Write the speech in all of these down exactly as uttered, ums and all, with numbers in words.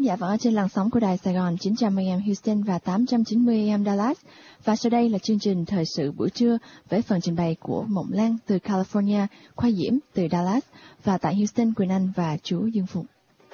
thính giả vẫn ở trên làn sóng của Đài Sài Gòn chín trăm A M Houston và tám trăm chín mươi A M Dallas. Và sau đây là chương trình Thời sự buổi trưa với phần trình bày của Mộng Lan từ California, Khoa Diễm từ Dallas và tại Houston, Quỳnh Anh và chú Dương Phục.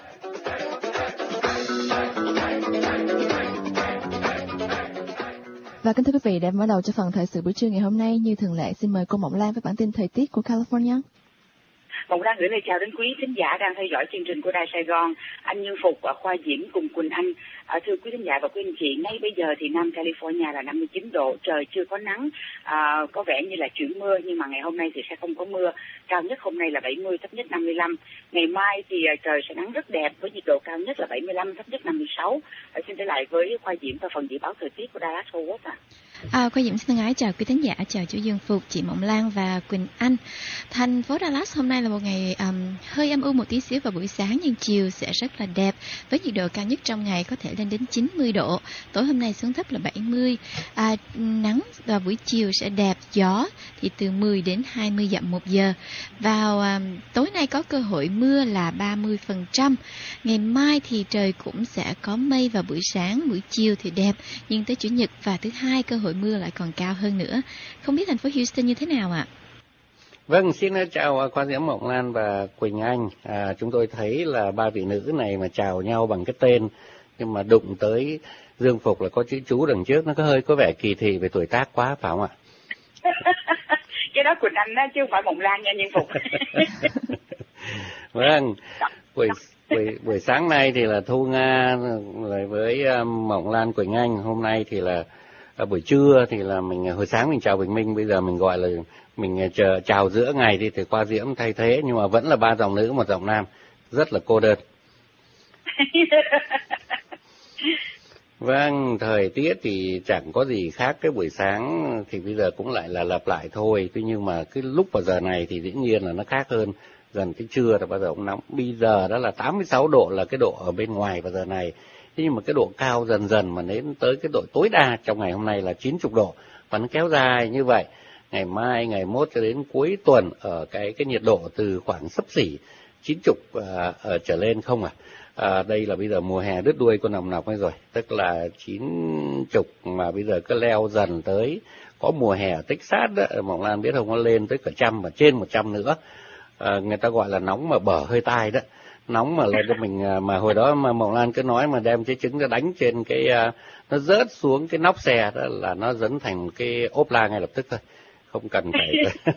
Và kính thưa quý vị, để mở đầu cho phần Thời sự buổi trưa ngày hôm nay, như thường lệ, xin mời cô Mộng Lan với bản tin thời tiết của California. Mộng Lan gửi lời chào đến quý thính giả đang theo dõi chương trình của Đài Sài Gòn, anh Nhân Phục và Khoa Diễm cùng Quỳnh Anh. À, thưa quý thính giả và quý anh chị, ngay bây giờ thì Nam California là năm mươi chín độ, trời chưa có nắng, à, có vẻ như là chuyển mưa, nhưng mà ngày hôm nay thì sẽ không có mưa. Cao nhất hôm nay là bảy mươi, thấp nhất năm mươi lăm. Ngày mai thì à, trời sẽ nắng rất đẹp với nhiệt độ cao nhất là bảy mươi lăm, thấp nhất năm mươi sáu. À, xin trở lại với Khoa Diễm và phần dự báo thời tiết của Dallas Fort Worth ạ. À, Khoa Diễm xin thân ái chào quý thính giả, chào chú Dương Phục, chị Mộng Lan và Quỳnh Anh. Thành phố Dallas hôm nay là một ngày um, hơi âm u một tí xíu vào buổi sáng, nhưng chiều sẽ rất là đẹp với nhiệt độ cao nhất trong ngày có thể lên đến chín mươi độ. Tối hôm nay xuống thấp là bảy mươi. À, nắng vào buổi chiều sẽ đẹp, gió thì từ mười đến hai mươi dặm một giờ. Vào um, tối nay có cơ hội mưa là ba mươi phần trăm. Ngày mai thì trời cũng sẽ có mây vào buổi sáng, buổi chiều thì đẹp, nhưng tới chủ nhật và thứ hai cơ hội mưa lại còn cao hơn nữa. Không biết thành phố Houston như thế nào ạ? Vâng, xin chào Khoa Diễm, Mộng Lan và Quỳnh Anh. À, chúng tôi thấy là ba vị nữ này mà chào nhau bằng cái tên, nhưng mà đụng tới Dương Phục là có chữ chú đằng trước, nó có hơi có vẻ kỳ thị về tuổi tác quá, phải không ạ? Cái đó Quỳnh Anh đó, chứ không phải Mộng Lan nha, Dương Phục. Vâng, buổi, buổi, buổi sáng nay thì là Thu Nga lại với Mộng Lan, Quỳnh Anh. Hôm nay thì là à, buổi trưa thì là mình, hồi sáng mình chào Bình Minh, bây giờ mình gọi là mình chờ, chào giữa ngày đi thì Khoa Diễm thay thế, nhưng mà vẫn là ba giọng nữ, một giọng nam, rất là cô đơn. Vâng, thời tiết thì chẳng có gì khác cái buổi sáng thì bây giờ cũng lại là lặp lại thôi. Tuy nhiên mà cái lúc vào giờ này thì dĩ nhiên là nó khác hơn. Dần tới trưa là bao giờ cũng nóng. Bây giờ đó là tám mươi sáu độ là cái độ ở bên ngoài vào giờ này. Thế nhưng mà cái độ cao dần dần mà đến tới cái độ tối đa trong ngày hôm nay là chín mươi độ. Và nó kéo dài như vậy. Ngày mai, ngày mốt cho đến cuối tuần ở cái cái nhiệt độ từ khoảng xấp xỉ chín mươi à, ở trở lên không à. À, đây là bây giờ mùa hè đứt đuôi con nòng nọc ấy rồi, tức là chín mươi mà bây giờ cứ leo dần tới, có mùa hè ở Texas đó, Mộng Lan biết không, nó lên tới cả trăm và trên một trăm nữa. À, người ta gọi là nóng mà bở hơi tai đó, nóng mà lên cho mình, mà hồi đó mà Mộng Lan cứ nói mà đem trái trứng ra đánh trên cái, nó rớt xuống cái nóc xe đó là nó dấn thành một cái ốp la ngay lập tức thôi, không cần phải.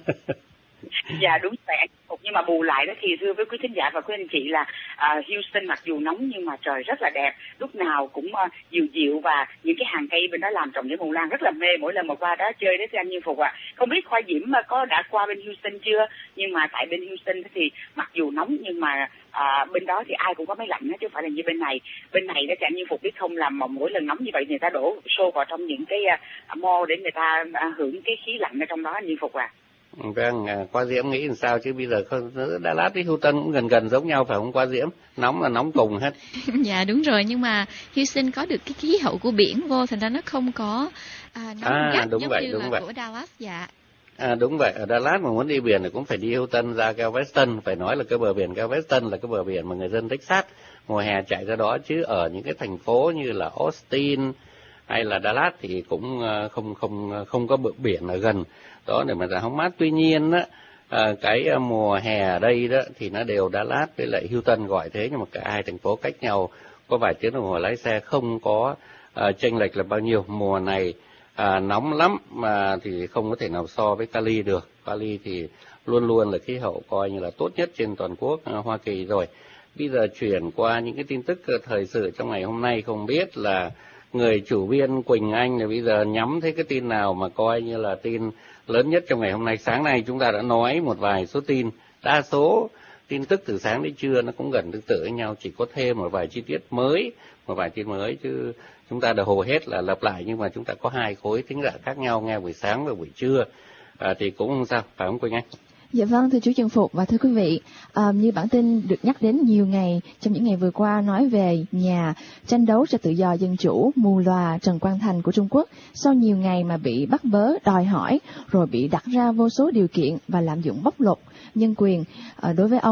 Dạ đúng vậy, nhưng mà bù lại đó thì thưa với quý thính giả và quý anh chị là uh, Houston mặc dù nóng nhưng mà trời rất là đẹp, lúc nào cũng uh, dịu dịu và những cái hàng cây bên đó làm trồng để Mộng Lan rất là mê mỗi lần mà qua đó chơi đấy thưa anh Như Phục ạ. À. Không biết Khoa Diễm có đã qua bên Houston chưa, nhưng mà tại bên Houston thì mặc dù nóng nhưng mà uh, bên đó thì ai cũng có máy lạnh đó, chứ không phải là như bên này. Bên này đó thì anh Như Phục biết không, làm mà mỗi lần nóng như vậy người ta đổ xô vào trong những cái uh, mall để người ta uh, hưởng cái khí lạnh ở trong đó anh Như Phục ạ. À. Vâng, Khoa Diễm nghĩ làm sao chứ bây giờ Dallas với Houston cũng gần gần giống nhau phải không Khoa Diễm? Nóng là nóng cùng hết. Dạ đúng rồi, nhưng mà Houston có được cái khí hậu của biển vô, thành ra nó không có à, nóng à, gắt đúng giống vậy, như đúng là vậy. của Dallas. Dạ. À đúng vậy, ở Dallas mà muốn đi biển thì cũng phải đi Houston ra Galveston, phải nói là cái bờ biển Galveston là cái bờ biển mà người dân Texas mùa hè chạy ra đó, chứ ở những cái thành phố như là Austin hay là Dallas thì cũng không không không có bờ biển ở gần đó để mà ra hóng mát. Tuy nhiên á, à, cái mùa hè ở đây đó thì nó đều Dallas với lại Houston gọi thế, nhưng mà cả hai thành phố cách nhau có vài tiếng đồng hồ lái xe, không có à, chênh lệch là bao nhiêu. Mùa này à, nóng lắm mà thì không có thể nào so với Cali được. Cali thì luôn luôn là khí hậu coi như là tốt nhất trên toàn quốc à, Hoa Kỳ rồi. Bây giờ chuyển qua những cái tin tức thời sự trong ngày hôm nay, không biết là người chủ biên Quỳnh Anh là bây giờ nhắm thấy cái tin nào mà coi như là tin lớn nhất trong ngày hôm nay. Sáng nay chúng ta đã nói một vài số tin, đa số tin tức từ sáng đến trưa nó cũng gần tương tự với nhau, chỉ có thêm một vài chi tiết mới, một vài tin mới, chứ chúng ta đã hầu hết là lặp lại, nhưng mà chúng ta có hai khối thính giả khác nhau nghe buổi sáng và buổi trưa à, thì cũng không sao, phải không Quỳnh Anh? Dạ vâng, thưa chú Trần Phục và thưa quý vị, à, như bản tin được nhắc đến nhiều ngày trong những ngày vừa qua nói về nhà tranh đấu cho tự do dân chủ mù lòa Trần Quang Thành của Trung Quốc, sau nhiều ngày mà bị bắt bớ đòi hỏi rồi bị đặt ra vô số điều kiện và lạm dụng bóc lột nhân quyền à, đối với ông,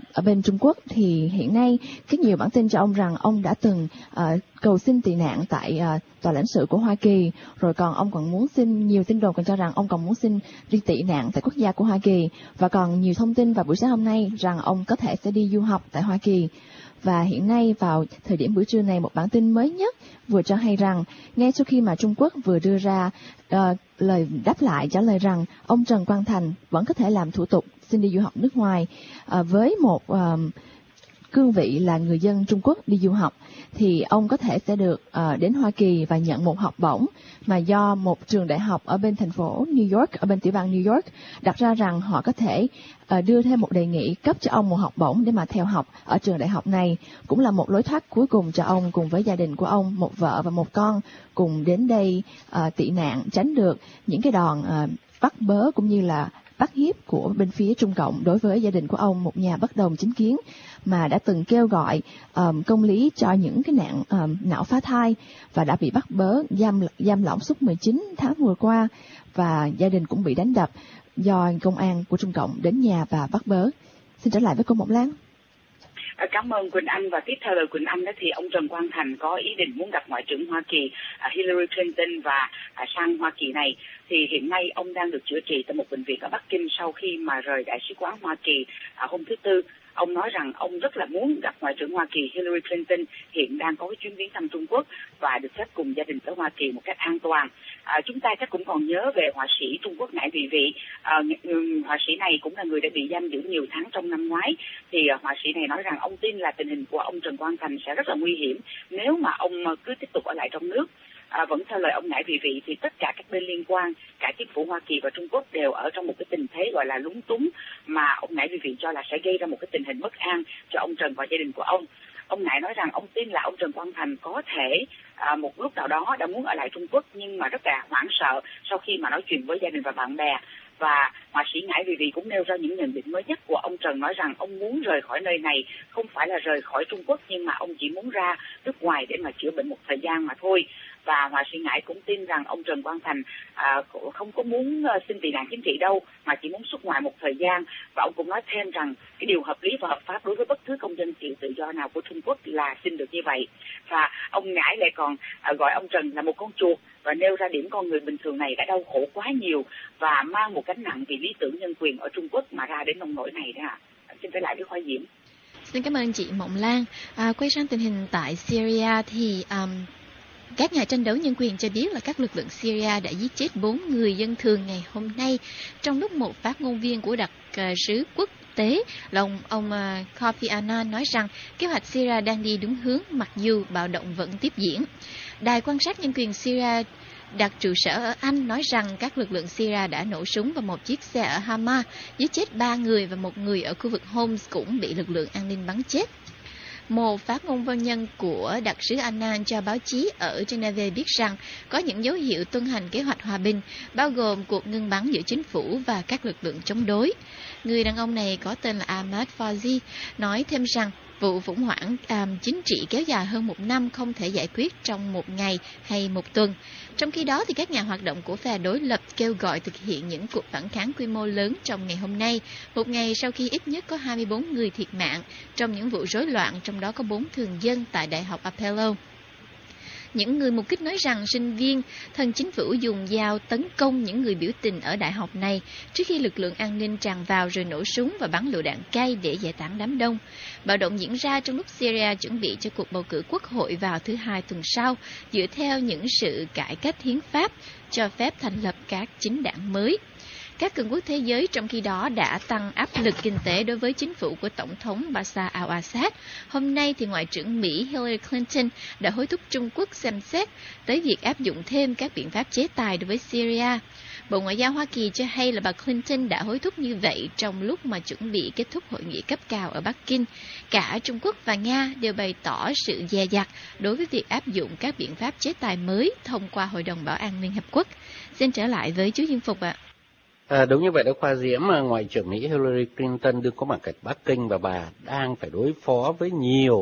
ở bên Trung Quốc thì hiện nay có nhiều bản tin cho ông rằng ông đã từng uh, cầu xin tị nạn tại uh, tòa lãnh sự của Hoa Kỳ, rồi còn ông còn muốn xin, nhiều tin đồn còn cho rằng ông còn muốn xin đi tị nạn tại quốc gia của Hoa Kỳ, và còn nhiều thông tin vào buổi sáng hôm nay rằng ông có thể sẽ đi du học tại Hoa Kỳ. Và hiện nay vào thời điểm buổi trưa này, một bản tin mới nhất vừa cho hay rằng ngay sau khi mà Trung Quốc vừa đưa ra uh, lời đáp lại trả lời rằng ông Trần Quang Thành vẫn có thể làm thủ tục xin đi du học nước ngoài uh, với một uh, cương vị là người dân Trung Quốc đi du học, thì ông có thể sẽ được uh, đến Hoa Kỳ và nhận một học bổng mà do một trường đại học ở bên thành phố New York, ở bên tiểu bang New York đặt ra rằng họ có thể uh, đưa thêm một đề nghị cấp cho ông một học bổng để mà theo học ở trường đại học này, cũng là một lối thoát cuối cùng cho ông cùng với gia đình của ông, một vợ và một con, cùng đến đây uh, tị nạn, tránh được những cái đòn uh, bắt bớ cũng như là bắt hiếp của bên phía Trung Cộng đối với gia đình của ông, một nhà bất đồng chính kiến mà đã từng kêu gọi um, công lý cho những cái nạn um, não phá thai và đã bị bắt bớ, giam giam lỏng suốt mười chín tháng vừa qua, và gia đình cũng bị đánh đập do công an của Trung Cộng đến nhà và bắt bớ. Xin trở lại với cô Mộng Lan. Cảm ơn Quỳnh Anh, và tiếp theo lời Quỳnh Anh đó thì ông Trần Quang Thành có ý định muốn gặp Ngoại trưởng Hoa Kỳ Hillary Clinton và sang Hoa Kỳ này. Thì hiện nay ông đang được chữa trị tại một bệnh viện ở Bắc Kinh sau khi mà rời Đại sứ quán Hoa Kỳ hôm thứ Tư. Ông nói rằng ông rất là muốn gặp Ngoại trưởng Hoa Kỳ Hillary Clinton, hiện đang có cái chuyến viếng thăm Trung Quốc và được phép cùng gia đình tới Hoa Kỳ một cách an toàn. À, chúng ta chắc cũng còn nhớ về họa sĩ Trung Quốc Ngải Vị Vị. À, họa sĩ này cũng là người đã bị giam giữ nhiều tháng trong năm ngoái. Thì à, họa sĩ này nói rằng ông tin là tình hình của ông Trần Quang Thành sẽ rất là nguy hiểm nếu mà ông cứ tiếp tục ở lại trong nước. À, vẫn theo lời ông Ngải Vị Vị thì tất cả các bên liên quan, cả chính phủ Hoa Kỳ và Trung Quốc đều ở trong một cái tình thế gọi là lúng túng mà ông Ngải Vị Vị cho là sẽ gây ra một cái tình hình bất an cho ông Trần và gia đình của ông. Ông Ngải nói rằng ông tin là ông Trần Quang Thành có thể à, một lúc nào đó đã muốn ở lại Trung Quốc, nhưng mà rất là hoảng sợ sau khi mà nói chuyện với gia đình và bạn bè. Và họa sĩ Ngải Vị Vị cũng nêu ra những nhận định mới nhất của ông Trần, nói rằng ông muốn rời khỏi nơi này, không phải là rời khỏi Trung Quốc, nhưng mà ông chỉ muốn ra nước ngoài để mà chữa bệnh một thời gian mà thôi. Và họa sĩ Ngải cũng tin rằng ông Trần Quang Thành à, không có muốn uh, xin tị nạn chính trị đâu, mà chỉ muốn xuất ngoại một thời gian. Và ông cũng nói thêm rằng cái điều hợp lý và hợp pháp đối với bất cứ công dân chịu tự do nào của Trung Quốc là xin được như vậy. Và ông Ngải lại còn uh, gọi ông Trần là một con chuột và nêu ra điểm con người bình thường này đã đau khổ quá nhiều và mang một gánh nặng vì lý tưởng nhân quyền ở Trung Quốc mà ra đến nông nỗi này đó ạ. Xin trở lại với Khoa Diễm. Xin cảm ơn chị Mộng Lan. À, quay sang tình hình tại Syria thì um, các nhà tranh đấu nhân quyền cho biết là các lực lượng Syria đã giết chết bốn người dân thường ngày hôm nay, trong lúc một phát ngôn viên của đặc sứ quốc tế là ông, ông uh, Kofi Annan nói rằng kế hoạch Syria đang đi đúng hướng mặc dù bạo động vẫn tiếp diễn. Đài quan sát nhân quyền Syria đặt trụ sở ở Anh nói rằng các lực lượng Syria đã nổ súng vào một chiếc xe ở Hama, giết chết ba người và một người ở khu vực Homs cũng bị lực lượng an ninh bắn chết. Một phát ngôn viên nhân của đặc sứ Annan cho báo chí ở Geneva biết rằng có những dấu hiệu tuân hành kế hoạch hòa bình, bao gồm cuộc ngưng bắn giữa chính phủ và các lực lượng chống đối. Người đàn ông này có tên là Ahmad Fauzi nói thêm rằng vụ khủng hoảng um, chính trị kéo dài hơn một năm không thể giải quyết trong một ngày hay một tuần. Trong khi đó, thì các nhà hoạt động của phe đối lập kêu gọi thực hiện những cuộc phản kháng quy mô lớn trong ngày hôm nay, một ngày sau khi ít nhất có hai mươi bốn người thiệt mạng trong những vụ rối loạn, trong đó có bốn thường dân tại Đại học Apello. Những người mục kích nói rằng sinh viên thân chính phủ dùng dao tấn công những người biểu tình ở đại học này trước khi lực lượng an ninh tràn vào rồi nổ súng và bắn lựu đạn cay để giải tán đám đông. Bạo động diễn ra trong lúc Syria chuẩn bị cho cuộc bầu cử quốc hội vào thứ Hai tuần sau, dựa theo những sự cải cách hiến pháp cho phép thành lập các chính đảng mới. Các cường quốc thế giới trong khi đó đã tăng áp lực kinh tế đối với chính phủ của Tổng thống Bashar al-Assad. Hôm nay, thì Ngoại trưởng Mỹ Hillary Clinton đã hối thúc Trung Quốc xem xét tới việc áp dụng thêm các biện pháp chế tài đối với Syria. Bộ Ngoại giao Hoa Kỳ cho hay là bà Clinton đã hối thúc như vậy trong lúc mà chuẩn bị kết thúc hội nghị cấp cao ở Bắc Kinh. Cả Trung Quốc và Nga đều bày tỏ sự dè dặt đối với việc áp dụng các biện pháp chế tài mới thông qua Hội đồng Bảo an Liên Hợp Quốc. Xin trở lại với chú Dương Phục ạ. À, đúng như vậy đó Khoa Diễm, Ngoại trưởng Mỹ Hillary Clinton đương có mặt tại Bắc Kinh và bà đang phải đối phó với nhiều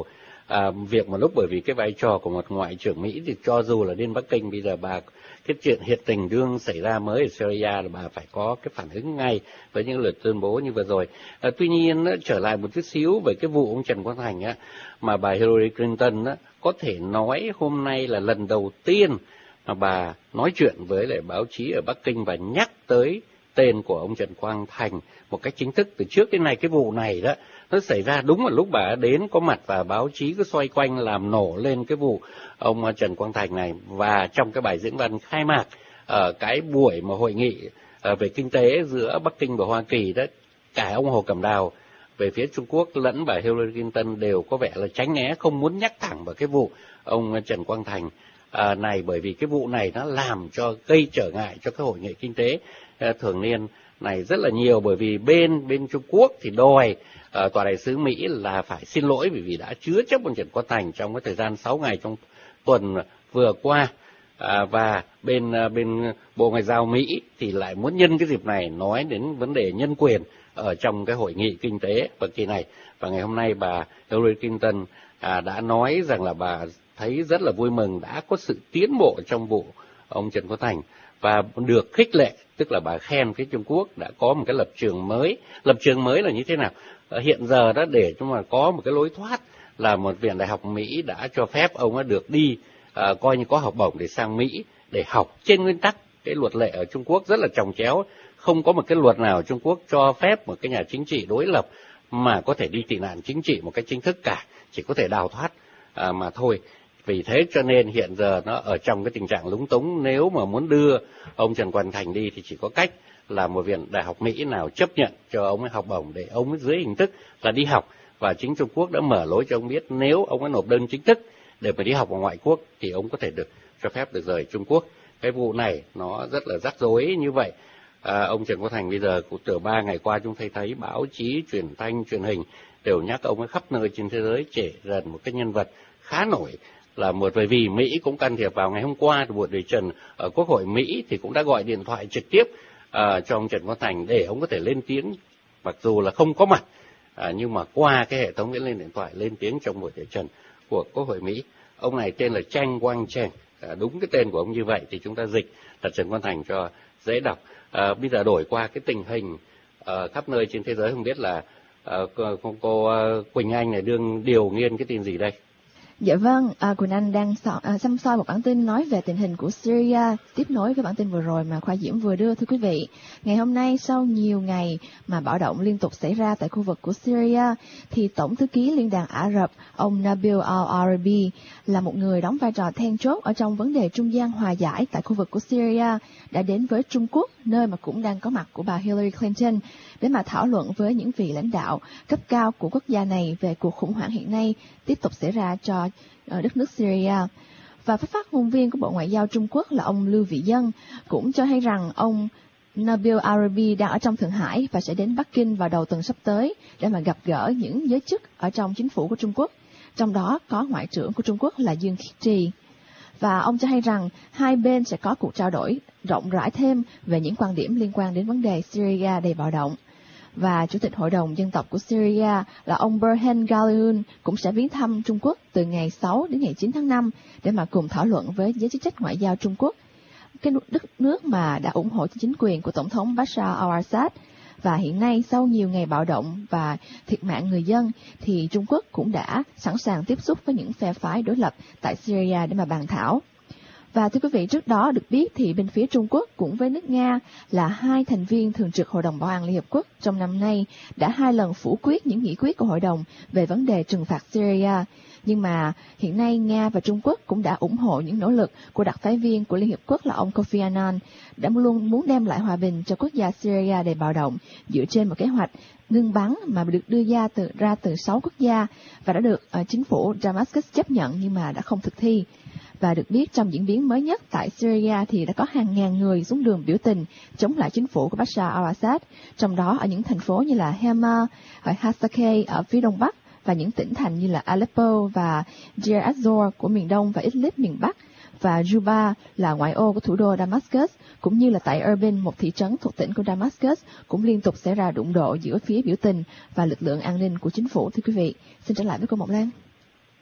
À, việc một lúc bởi vì cái vai trò của một ngoại trưởng Mỹ thì cho dù là đến Bắc Kinh bây giờ bà cái chuyện hiện tình đương xảy ra mới ở Syria là bà phải có cái phản ứng ngay với những lời tuyên bố như vừa rồi. À, tuy nhiên á, trở lại một chút xíu về cái vụ ông Trần Quang Thành á, mà bà Hillary Clinton á, có thể nói hôm nay là lần đầu tiên mà bà nói chuyện với lại báo chí ở Bắc Kinh và nhắc tới tên của ông Trần Quang Thành một cách chính thức. Từ trước đến nay cái vụ này đó nó xảy ra đúng là lúc bà đến có mặt và báo chí cứ xoay quanh làm nổ lên cái vụ ông Trần Quang Thành này. Và trong cái bài diễn văn khai mạc ở cái buổi mà hội nghị về kinh tế giữa Bắc Kinh và Hoa Kỳ đó, cả ông Hồ Cẩm Đào về phía Trung Quốc lẫn bà Hillary Clinton đều có vẻ là tránh né, không muốn nhắc thẳng vào cái vụ ông Trần Quang Thành à, này, bởi vì cái vụ này nó làm cho gây trở ngại cho cái hội nghị kinh tế à, thường niên này rất là nhiều. Bởi vì bên bên Trung Quốc thì đòi à, tòa đại sứ Mỹ là phải xin lỗi bởi vì đã chứa chấp ông Trần Quang Thành trong cái thời gian sáu ngày trong tuần vừa qua. À, và bên bên Bộ Ngoại giao Mỹ thì lại muốn nhân cái dịp này nói đến vấn đề nhân quyền ở trong cái hội nghị kinh tế và kỳ này. Và ngày hôm nay bà Hillary Clinton à, đã nói rằng là bà thấy rất là vui mừng đã có sự tiến bộ trong vụ ông Trần Quang Thành và được khích lệ, tức là bà khen phía Trung Quốc đã có một cái lập trường mới. Lập trường mới là như thế nào? À, hiện giờ đó để chúng mà có một cái lối thoát là một viện đại học Mỹ đã cho phép ông ấy được đi à, coi như có học bổng để sang Mỹ để học. Trên nguyên tắc cái luật lệ ở Trung Quốc rất là chồng chéo, không có một cái luật nào Trung Quốc cho phép một cái nhà chính trị đối lập mà có thể đi tị nạn chính trị một cách chính thức cả, chỉ có thể đào thoát à, mà thôi. Vì thế cho nên hiện giờ nó ở trong cái tình trạng lúng túng. Nếu mà muốn đưa ông Trần Quang Thành đi thì chỉ có cách là một viện đại học Mỹ nào chấp nhận cho ông ấy học bổng để ông ấy dưới hình thức là đi học. Và chính Trung Quốc đã mở lối cho ông biết nếu ông ấy nộp đơn chính thức để mà đi học ở ngoại quốc thì ông có thể được cho phép được rời Trung Quốc. Cái vụ này nó rất là rắc rối như vậy. À, ông Trần Quang Thành bây giờ cũng từ ba ngày qua chúng thấy thấy báo chí, truyền thanh, truyền hình đều nhắc ông ấy khắp nơi trên thế giới, trẻ dần một cái nhân vật khá nổi. Là một bởi vì Mỹ cũng can thiệp vào ngày hôm qua buổi điều trần ở Quốc hội Mỹ thì cũng đã gọi điện thoại trực tiếp à, cho ông Trần Quang Thành để ông có thể lên tiếng, mặc dù là không có mặt à, nhưng mà qua cái hệ thống lên điện thoại lên tiếng trong buổi điều trần của Quốc hội Mỹ. Ông này tên là Chang Quang-cheng, à, đúng cái tên của ông như vậy thì chúng ta dịch là Trần Quang Thành cho dễ đọc. À, bây giờ đổi qua cái tình hình à, khắp nơi trên thế giới, không biết là à, cô, cô à, Quỳnh Anh này đương điều nghiên cái tin gì đây? Dạ vâng, à, Quỳnh Anh đang so, à, xăm soi một bản tin nói về tình hình của Syria, tiếp nối với bản tin vừa rồi mà Khoa Diễm vừa đưa. Thưa quý vị, ngày hôm nay sau nhiều ngày mà bạo động liên tục xảy ra tại khu vực của Syria, thì Tổng thư ký Liên đoàn Ả Rập, ông Nabil al-Arabi, là một người đóng vai trò then chốt ở trong vấn đề trung gian hòa giải tại khu vực của Syria, đã đến với Trung Quốc, nơi mà cũng đang có mặt của bà Hillary Clinton, để mà thảo luận với những vị lãnh đạo cấp cao của quốc gia này về cuộc khủng hoảng hiện nay tiếp tục xảy ra cho đất nước Syria. Và phát ngôn viên của Bộ Ngoại giao Trung Quốc là ông Lưu Vị Dân cũng cho hay rằng ông Nabil Arabi đang ở trong Thượng Hải và sẽ đến Bắc Kinh vào đầu tuần sắp tới để mà gặp gỡ những giới chức ở trong chính phủ của Trung Quốc, trong đó có Ngoại trưởng của Trung Quốc là Dương Khiết Trì. Và ông cho hay rằng hai bên sẽ có cuộc trao đổi rộng rãi thêm về những quan điểm liên quan đến vấn đề Syria đầy bạo động. Và Chủ tịch Hội đồng Dân tộc của Syria là ông Burhan Ghalioun cũng sẽ viếng thăm Trung Quốc từ ngày sáu đến ngày chín tháng năm để mà cùng thảo luận với giới chức trách ngoại giao Trung Quốc, cái đất nước mà đã ủng hộ chính quyền của Tổng thống Bashar al-Assad. Và hiện nay sau nhiều ngày bạo động và thiệt mạng người dân thì Trung Quốc cũng đã sẵn sàng tiếp xúc với những phe phái đối lập tại Syria để mà bàn thảo. Và thưa quý vị, trước đó được biết thì bên phía Trung Quốc cũng với nước Nga là hai thành viên thường trực Hội đồng Bảo an Liên Hợp Quốc trong năm nay đã hai lần phủ quyết những nghị quyết của Hội đồng về vấn đề trừng phạt Syria. Nhưng mà hiện nay Nga và Trung Quốc cũng đã ủng hộ những nỗ lực của đặc phái viên của Liên Hiệp Quốc là ông Kofi Annan đã luôn muốn đem lại hòa bình cho quốc gia Syria đầy bạo động dựa trên một kế hoạch ngưng bắn mà được đưa ra từ ra từ sáu quốc gia và đã được uh, chính phủ Damascus chấp nhận nhưng mà đã không thực thi. Và được biết trong diễn biến mới nhất tại Syria thì đã có hàng ngàn người xuống đường biểu tình chống lại chính phủ của Bashar al-Assad, trong đó ở những thành phố như là Hama, ở Hasakeh ở phía đông bắc và những tỉnh thành như là Aleppo và Deir ez-Zor của miền đông và Idlib miền bắc, và Juba là ngoại ô của thủ đô Damascus, cũng như là tại Erbil, một thị trấn thuộc tỉnh của Damascus, cũng liên tục xảy ra đụng độ giữa phía biểu tình và lực lượng an ninh của chính phủ. Thưa quý vị, xin trở lại với cô Mộng Lan.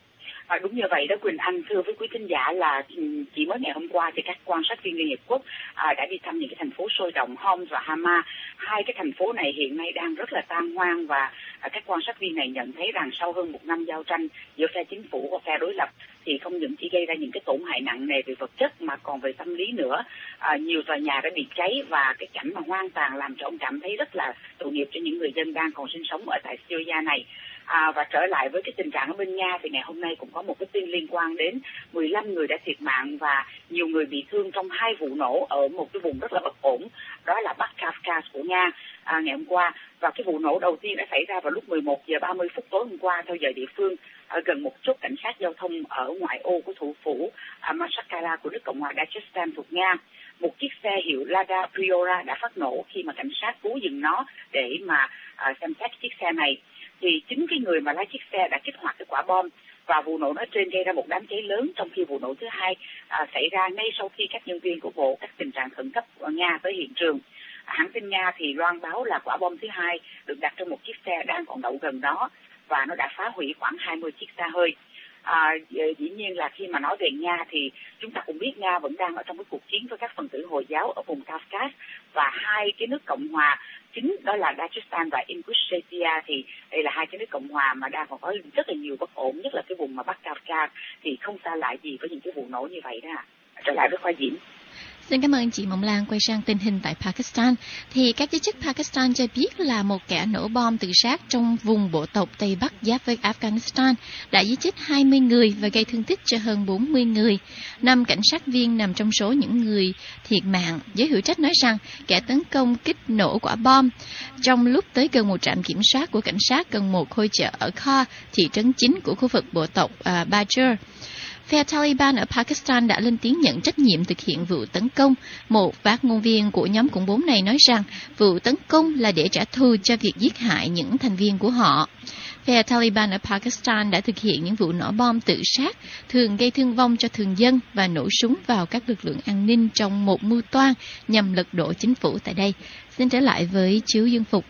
À, đúng như vậy đó Quỳnh Anh. Thưa với quý thính giả là chỉ mới ngày hôm qua thì các quan sát viên Liên Hiệp Quốc à, đã đi thăm những cái thành phố sôi động Homs và Hama. Hai cái thành phố này hiện nay đang rất là tan hoang và à, các quan sát viên này nhận thấy rằng sau hơn một năm giao tranh giữa phe chính phủ và phe đối lập thì không những chỉ gây ra những cái tổn hại nặng nề về vật chất mà còn về tâm lý nữa. À, nhiều tòa nhà đã bị cháy và cái cảnh mà hoang tàn làm cho ông cảm thấy rất là tội nghiệp cho những người dân đang còn sinh sống ở tại Syria này. À, và trở lại với cái tình trạng ở bên Nga thì ngày hôm nay cũng có một cái tin liên quan đến mười lăm người đã thiệt mạng và nhiều người bị thương trong hai vụ nổ ở một cái vùng rất là bất ổn, đó là Bắc Kafkas của Nga à, ngày hôm qua. Và cái vụ nổ đầu tiên đã xảy ra vào lúc mười một giờ ba mươi phút tối hôm qua theo giờ địa phương ở gần một chốt cảnh sát giao thông ở ngoại ô của thủ phủ à, Makhachkala của nước Cộng hòa Dagestan thuộc Nga. Một chiếc xe hiệu Lada Priora đã phát nổ khi mà cảnh sát cố dừng nó để mà à, xem xét chiếc xe này. Thì chính cái người mà lái chiếc xe đã kích hoạt cái quả bom và vụ nổ nói trên gây ra một đám cháy lớn, trong khi vụ nổ thứ hai à, xảy ra ngay sau khi các nhân viên của bộ các tình trạng khẩn cấp của Nga tới hiện trường. Hãng tin Nga thì loan báo là quả bom thứ hai được đặt trong một chiếc xe đang còn đậu gần đó và nó đã phá hủy khoảng hai mươi chiếc xe hơi. À, dĩ nhiên là khi mà nói về Nga thì chúng ta cũng biết Nga vẫn đang ở trong cái cuộc chiến với các phần tử Hồi giáo ở vùng Kafkas, và hai cái nước Cộng hòa chính đó là Dagestan và Ingushetia thì đây là hai cái nước Cộng hòa mà đang còn có rất là nhiều bất ổn, nhất là cái vùng mà Bắc Kafkas thì không xa lạ gì với những cái vụ nổ như vậy đó. Trở lại với khoa diễn. Xin cảm ơn chị Mộng Lan. Quay sang tình hình tại Pakistan, thì các giới chức Pakistan cho biết là một kẻ nổ bom tự sát trong vùng bộ tộc Tây Bắc giáp với Afghanistan đã giết chết hai mươi người và gây thương tích cho hơn bốn mươi người. Năm cảnh sát viên nằm trong số những người thiệt mạng. Giới hữu trách nói rằng kẻ tấn công kích nổ quả bom trong lúc tới gần một trạm kiểm soát của cảnh sát gần một ngôi chợ ở Khaw, thị trấn chính của khu vực bộ tộc uh, Bajar. Phe Taliban ở Pakistan đã lên tiếng nhận trách nhiệm thực hiện vụ tấn công. Một phát ngôn viên của nhóm khủng bố này nói rằng vụ tấn công là để trả thù cho việc giết hại những thành viên của họ. Phe Taliban ở Pakistan đã thực hiện những vụ nổ bom tự sát, thường gây thương vong cho thường dân và nổ súng vào các lực lượng an ninh trong một mưu toan nhằm lật đổ chính phủ tại đây. Xin trở lại với chú Dương Phục.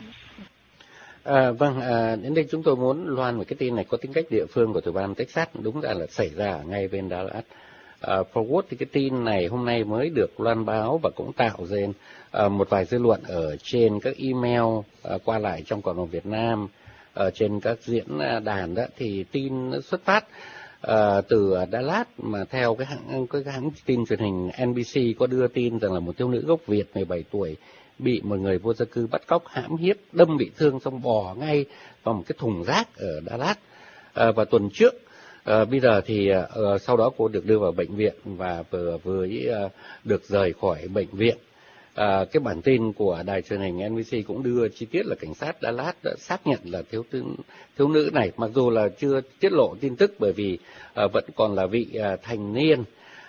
À, vâng, à, đến đây chúng tôi muốn loan một cái tin này có tính cách địa phương của tiểu bang Texas, đúng ra là xảy ra ngay bên Dallas. À, Forward thì cái tin này hôm nay mới được loan báo và cũng tạo ra à, một vài dư luận ở trên các email à, qua lại trong cộng đồng Việt Nam, ở trên các diễn đàn đó, thì tin xuất phát à, từ Dallas mà theo cái hãng cái hãng tin truyền hình en bê xê có đưa tin rằng là một thiếu nữ gốc Việt mười bảy tuổi bị một người vô gia cư bắt cóc, hãm hiếp, đâm bị thương xong bò ngay vào một cái thùng rác ở Dallas à, vào tuần trước. À, bây giờ thì à, sau đó cô được đưa vào bệnh viện và vừa vừa à, được rời khỏi bệnh viện. À, cái bản tin của đài truyền hình en bê xê cũng đưa chi tiết là cảnh sát Dallas đã xác nhận là thiếu thiếu nữ này, mặc dù là chưa tiết lộ tin tức bởi vì à, vẫn còn là vị à, thành niên,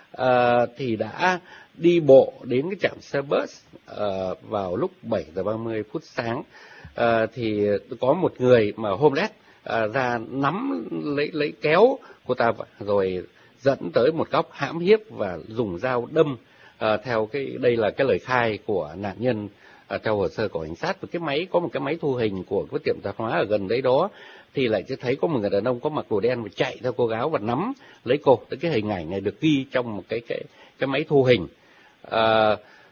à, thì đã đi bộ đến cái trạm xe bus uh, vào lúc bảy giờ ba mươi phút sáng. Uh, thì có một người mà homeless uh, ra nắm lấy lấy kéo cô ta rồi dẫn tới một góc hãm hiếp và dùng dao đâm. Uh, theo cái đây là cái lời khai của nạn nhân uh, theo hồ sơ của cảnh sát. Và cái máy có một cái máy thu hình của cái tiệm tạp hóa ở gần đấy đó thì lại thấy có một người đàn ông có mặc đồ đen và chạy theo cô gái và nắm lấy cô. Cái hình ảnh này được ghi trong một cái cái cái máy thu hình. À,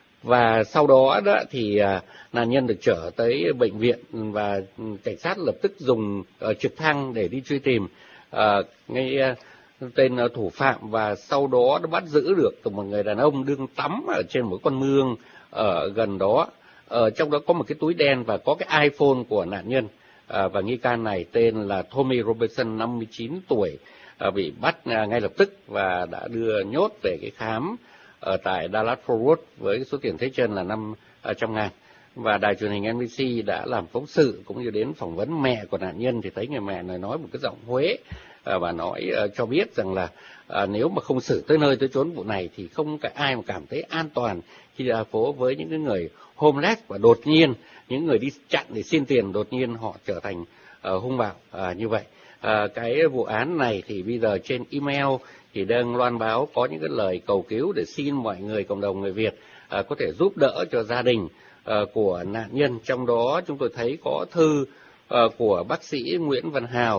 và sau đó đó thì à, nạn nhân được trở tới bệnh viện và cảnh sát lập tức dùng uh, trực thăng để đi truy tìm à, ngay uh, tên uh, thủ phạm, và sau đó nó bắt giữ được từ một người đàn ông đương tắm ở trên một con mương ở gần đó. Ở trong đó có một cái túi đen và có cái iPhone của nạn nhân, à, và nghi can này tên là Tommy Robertson, năm mươi chín tuổi, à, bị bắt à, ngay lập tức và đã đưa nhốt về cái khám ở tại Dallas Fort Worth với số tiền thế chân là năm trăm ngàn. Và đài truyền hình en bê xê đã làm phóng sự cũng như đến phỏng vấn mẹ của nạn nhân, thì thấy người mẹ này nói một cái giọng Huế à, và nói à, cho biết rằng là à, nếu mà không xử tới nơi tới chốn vụ này thì không cả ai mà cảm thấy an toàn khi ra phố với những cái người homeless, và đột nhiên những người đi chặn để xin tiền đột nhiên họ trở thành uh, hung bạo à, như vậy. À, cái vụ án này thì bây giờ trên email thì đang loan báo có những cái lời cầu cứu để xin mọi người, cộng đồng người Việt à, có thể giúp đỡ cho gia đình à, của nạn nhân. Trong đó chúng tôi thấy có thư à, của bác sĩ Nguyễn Văn Hào,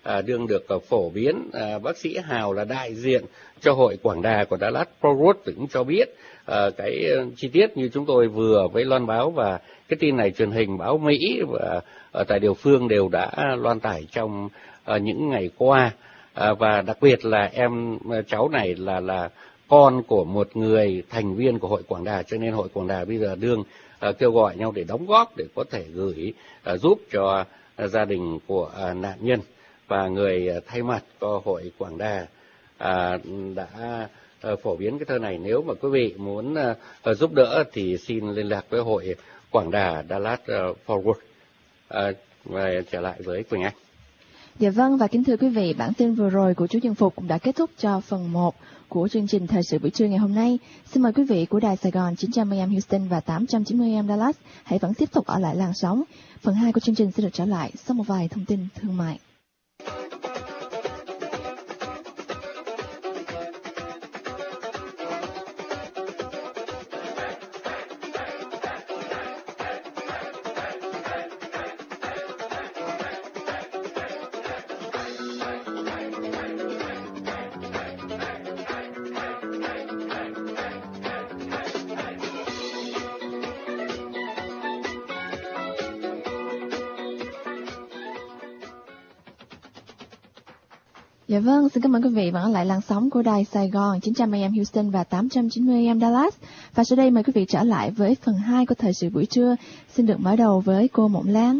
à, đương được uh, phổ biến. À, bác sĩ Hào là đại diện cho hội Quảng Đà của Dallas Fort Worth cũng cho biết uh, cái uh, chi tiết như chúng tôi vừa với loan báo, và cái tin này truyền hình báo Mỹ và ở tại địa phương đều đã loan tải trong uh, những ngày qua. À, và đặc biệt là em uh, cháu này là là con của một người thành viên của hội Quảng Đà, cho nên hội Quảng Đà bây giờ đương uh, kêu gọi nhau để đóng góp để có thể gửi uh, giúp cho uh, gia đình của uh, nạn nhân. Và người uh, thay mặt cho hội Quảng Đà uh, đã uh, phổ biến cái thơ này. Nếu mà quý vị muốn uh, uh, giúp đỡ thì xin liên lạc với hội Quảng Đà Dallas uh, Fort Worth. Uh, và trở lại với Quỳnh Anh. Dạ vâng, và kính thưa quý vị, bản tin vừa rồi của chú Dân Phục cũng đã kết thúc cho phần một của chương trình Thời sự buổi trưa ngày hôm nay. Xin mời quý vị của Đài Sài Gòn chín trăm a em Houston và tám trăm chín mươi a em Dallas hãy vẫn tiếp tục ở lại làn sóng. Phần hai của chương trình sẽ được trở lại sau một vài thông tin thương mại. Dạ vâng, xin cảm ơn quý vị vẫn ở lại làn sóng của Đài Sài Gòn chín trăm a em Houston và tám trăm chín mươi a em Dallas. Và sau đây mời quý vị trở lại với phần hai của Thời sự buổi trưa. Xin được mở đầu với cô Mộng Lan.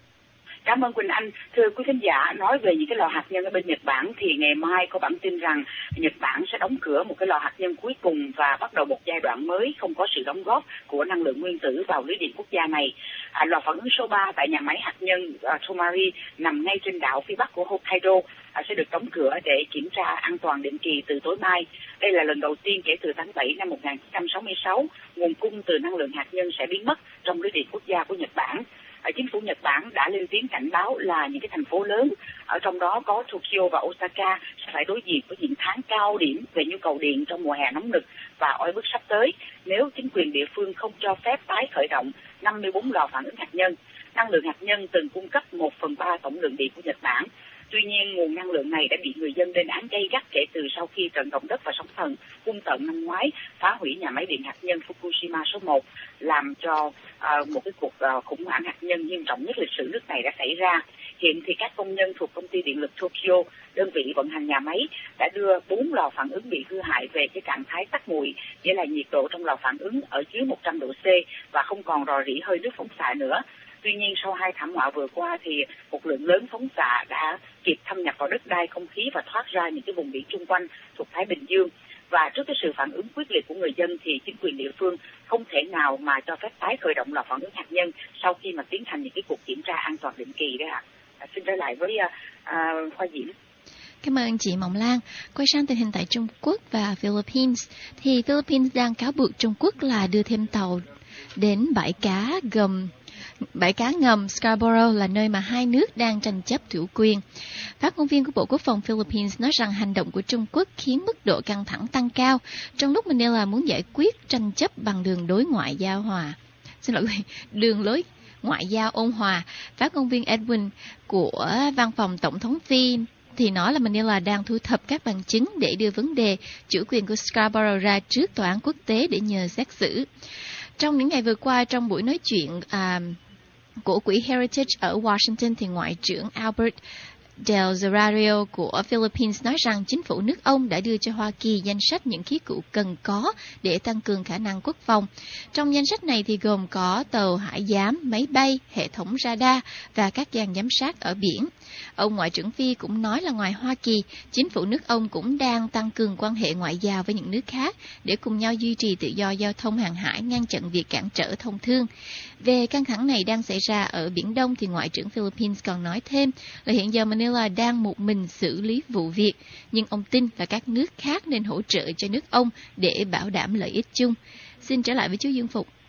Cảm ơn Quỳnh Anh. Thưa quý khán giả, nói về những cái lò hạt nhân ở bên Nhật Bản thì ngày mai có bản tin rằng Nhật Bản sẽ đóng cửa một cái lò hạt nhân cuối cùng và bắt đầu một giai đoạn mới không có sự đóng góp của năng lượng nguyên tử vào lưới điện quốc gia này. À, lò phản ứng số ba tại nhà máy hạt nhân uh, Tomari nằm ngay trên đảo phía bắc của Hokkaido uh, sẽ được đóng cửa để kiểm tra an toàn định kỳ từ tối mai. Đây là lần đầu tiên kể từ tháng bảy năm một nghìn chín trăm sáu mươi sáu, nguồn cung từ năng lượng hạt nhân sẽ biến mất trong lưới điện quốc gia của Nhật Bản. Chính phủ Nhật Bản đã lên tiếng cảnh báo là những cái thành phố lớn, ở trong đó có Tokyo và Osaka, sẽ phải đối diện với những tháng cao điểm về nhu cầu điện trong mùa hè nóng nực và oi bức sắp tới nếu chính quyền địa phương không cho phép tái khởi động năm mươi bốn lò phản ứng hạt nhân. Năng lượng hạt nhân từng cung cấp một phần ba tổng lượng điện của Nhật Bản. Tuy nhiên, nguồn năng lượng này đã bị người dân lên án gay gắt kể từ sau khi trận động đất và sóng thần hung tợn năm ngoái phá hủy nhà máy điện hạt nhân Fukushima số một, làm cho uh, một cái cuộc uh, khủng hoảng hạt nhân nghiêm trọng nhất lịch sử nước này đã xảy ra. Hiện thì các công nhân thuộc công ty điện lực Tokyo, đơn vị vận hành nhà máy, đã đưa bốn lò phản ứng bị hư hại về cái trạng thái tắt nguội, nghĩa là nhiệt độ trong lò phản ứng ở dưới một trăm độ C và không còn rò rỉ hơi nước phóng xạ nữa. Tuy nhiên, sau hai thảm họa vừa qua thì một lượng lớn phóng xạ đã kịp thâm nhập vào đất đai, không khí và thoát ra những cái vùng biển chung quanh thuộc Thái Bình Dương. Và trước cái sự phản ứng quyết liệt của người dân thì chính quyền địa phương không thể nào mà cho phép tái khởi động lò phản ứng hạt nhân sau khi mà tiến hành những cái cuộc kiểm tra an toàn định kỳ đấy ạ. À, xin trở lại với uh, Khoa Diễm. Cảm ơn chị Mộng Lan. Quay sang tình hình tại Trung Quốc và Philippines, thì Philippines đang cáo buộc Trung Quốc là đưa thêm tàu đến bãi cá gầm Bãi cá ngầm Scarborough là nơi mà hai nước đang tranh chấp chủ quyền. Phát ngôn viên của Bộ Quốc phòng Philippines nói rằng hành động của Trung Quốc khiến mức độ căng thẳng tăng cao, trong lúc Manila muốn giải quyết tranh chấp bằng đường đối ngoại giao hòa. Xin lỗi, đường lối ngoại giao ôn hòa. Phát ngôn viên Edwin của Văn phòng Tổng thống Phi thì nói là Manila đang thu thập các bằng chứng để đưa vấn đề chủ quyền của Scarborough ra trước tòa án quốc tế để nhờ xét xử. Trong những ngày vừa qua, trong buổi nói chuyện à, của quỹ Heritage ở Washington, thì Ngoại trưởng Albert Del Zarario của Philippines nói rằng chính phủ nước ông đã đưa cho Hoa Kỳ danh sách những khí cụ cần có để tăng cường khả năng quốc phòng. Trong danh sách này thì gồm có tàu hải giám, máy bay, hệ thống radar và các dàn giám sát ở biển. Ông Ngoại trưởng Phi cũng nói là ngoài Hoa Kỳ, chính phủ nước ông cũng đang tăng cường quan hệ ngoại giao với những nước khác để cùng nhau duy trì tự do giao thông hàng hải, ngăn chặn việc cản trở thông thương. Về căng thẳng này đang xảy ra ở Biển Đông thì Ngoại trưởng Philippines còn nói thêm là hiện giờ Manila đang một mình xử lý vụ việc, nhưng ông tin là các nước khác nên hỗ trợ cho nước ông để bảo đảm lợi ích chung. Xin trở lại với chú Dương Phục.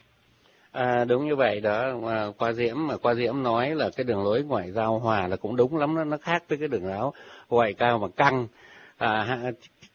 À, đúng như vậy đó, mà Qua Diễm mà Qua Diễm nói là cái đường lối ngoại giao hòa là cũng đúng lắm, nó nó khác với cái đường lối ngoại giao mà căng. À,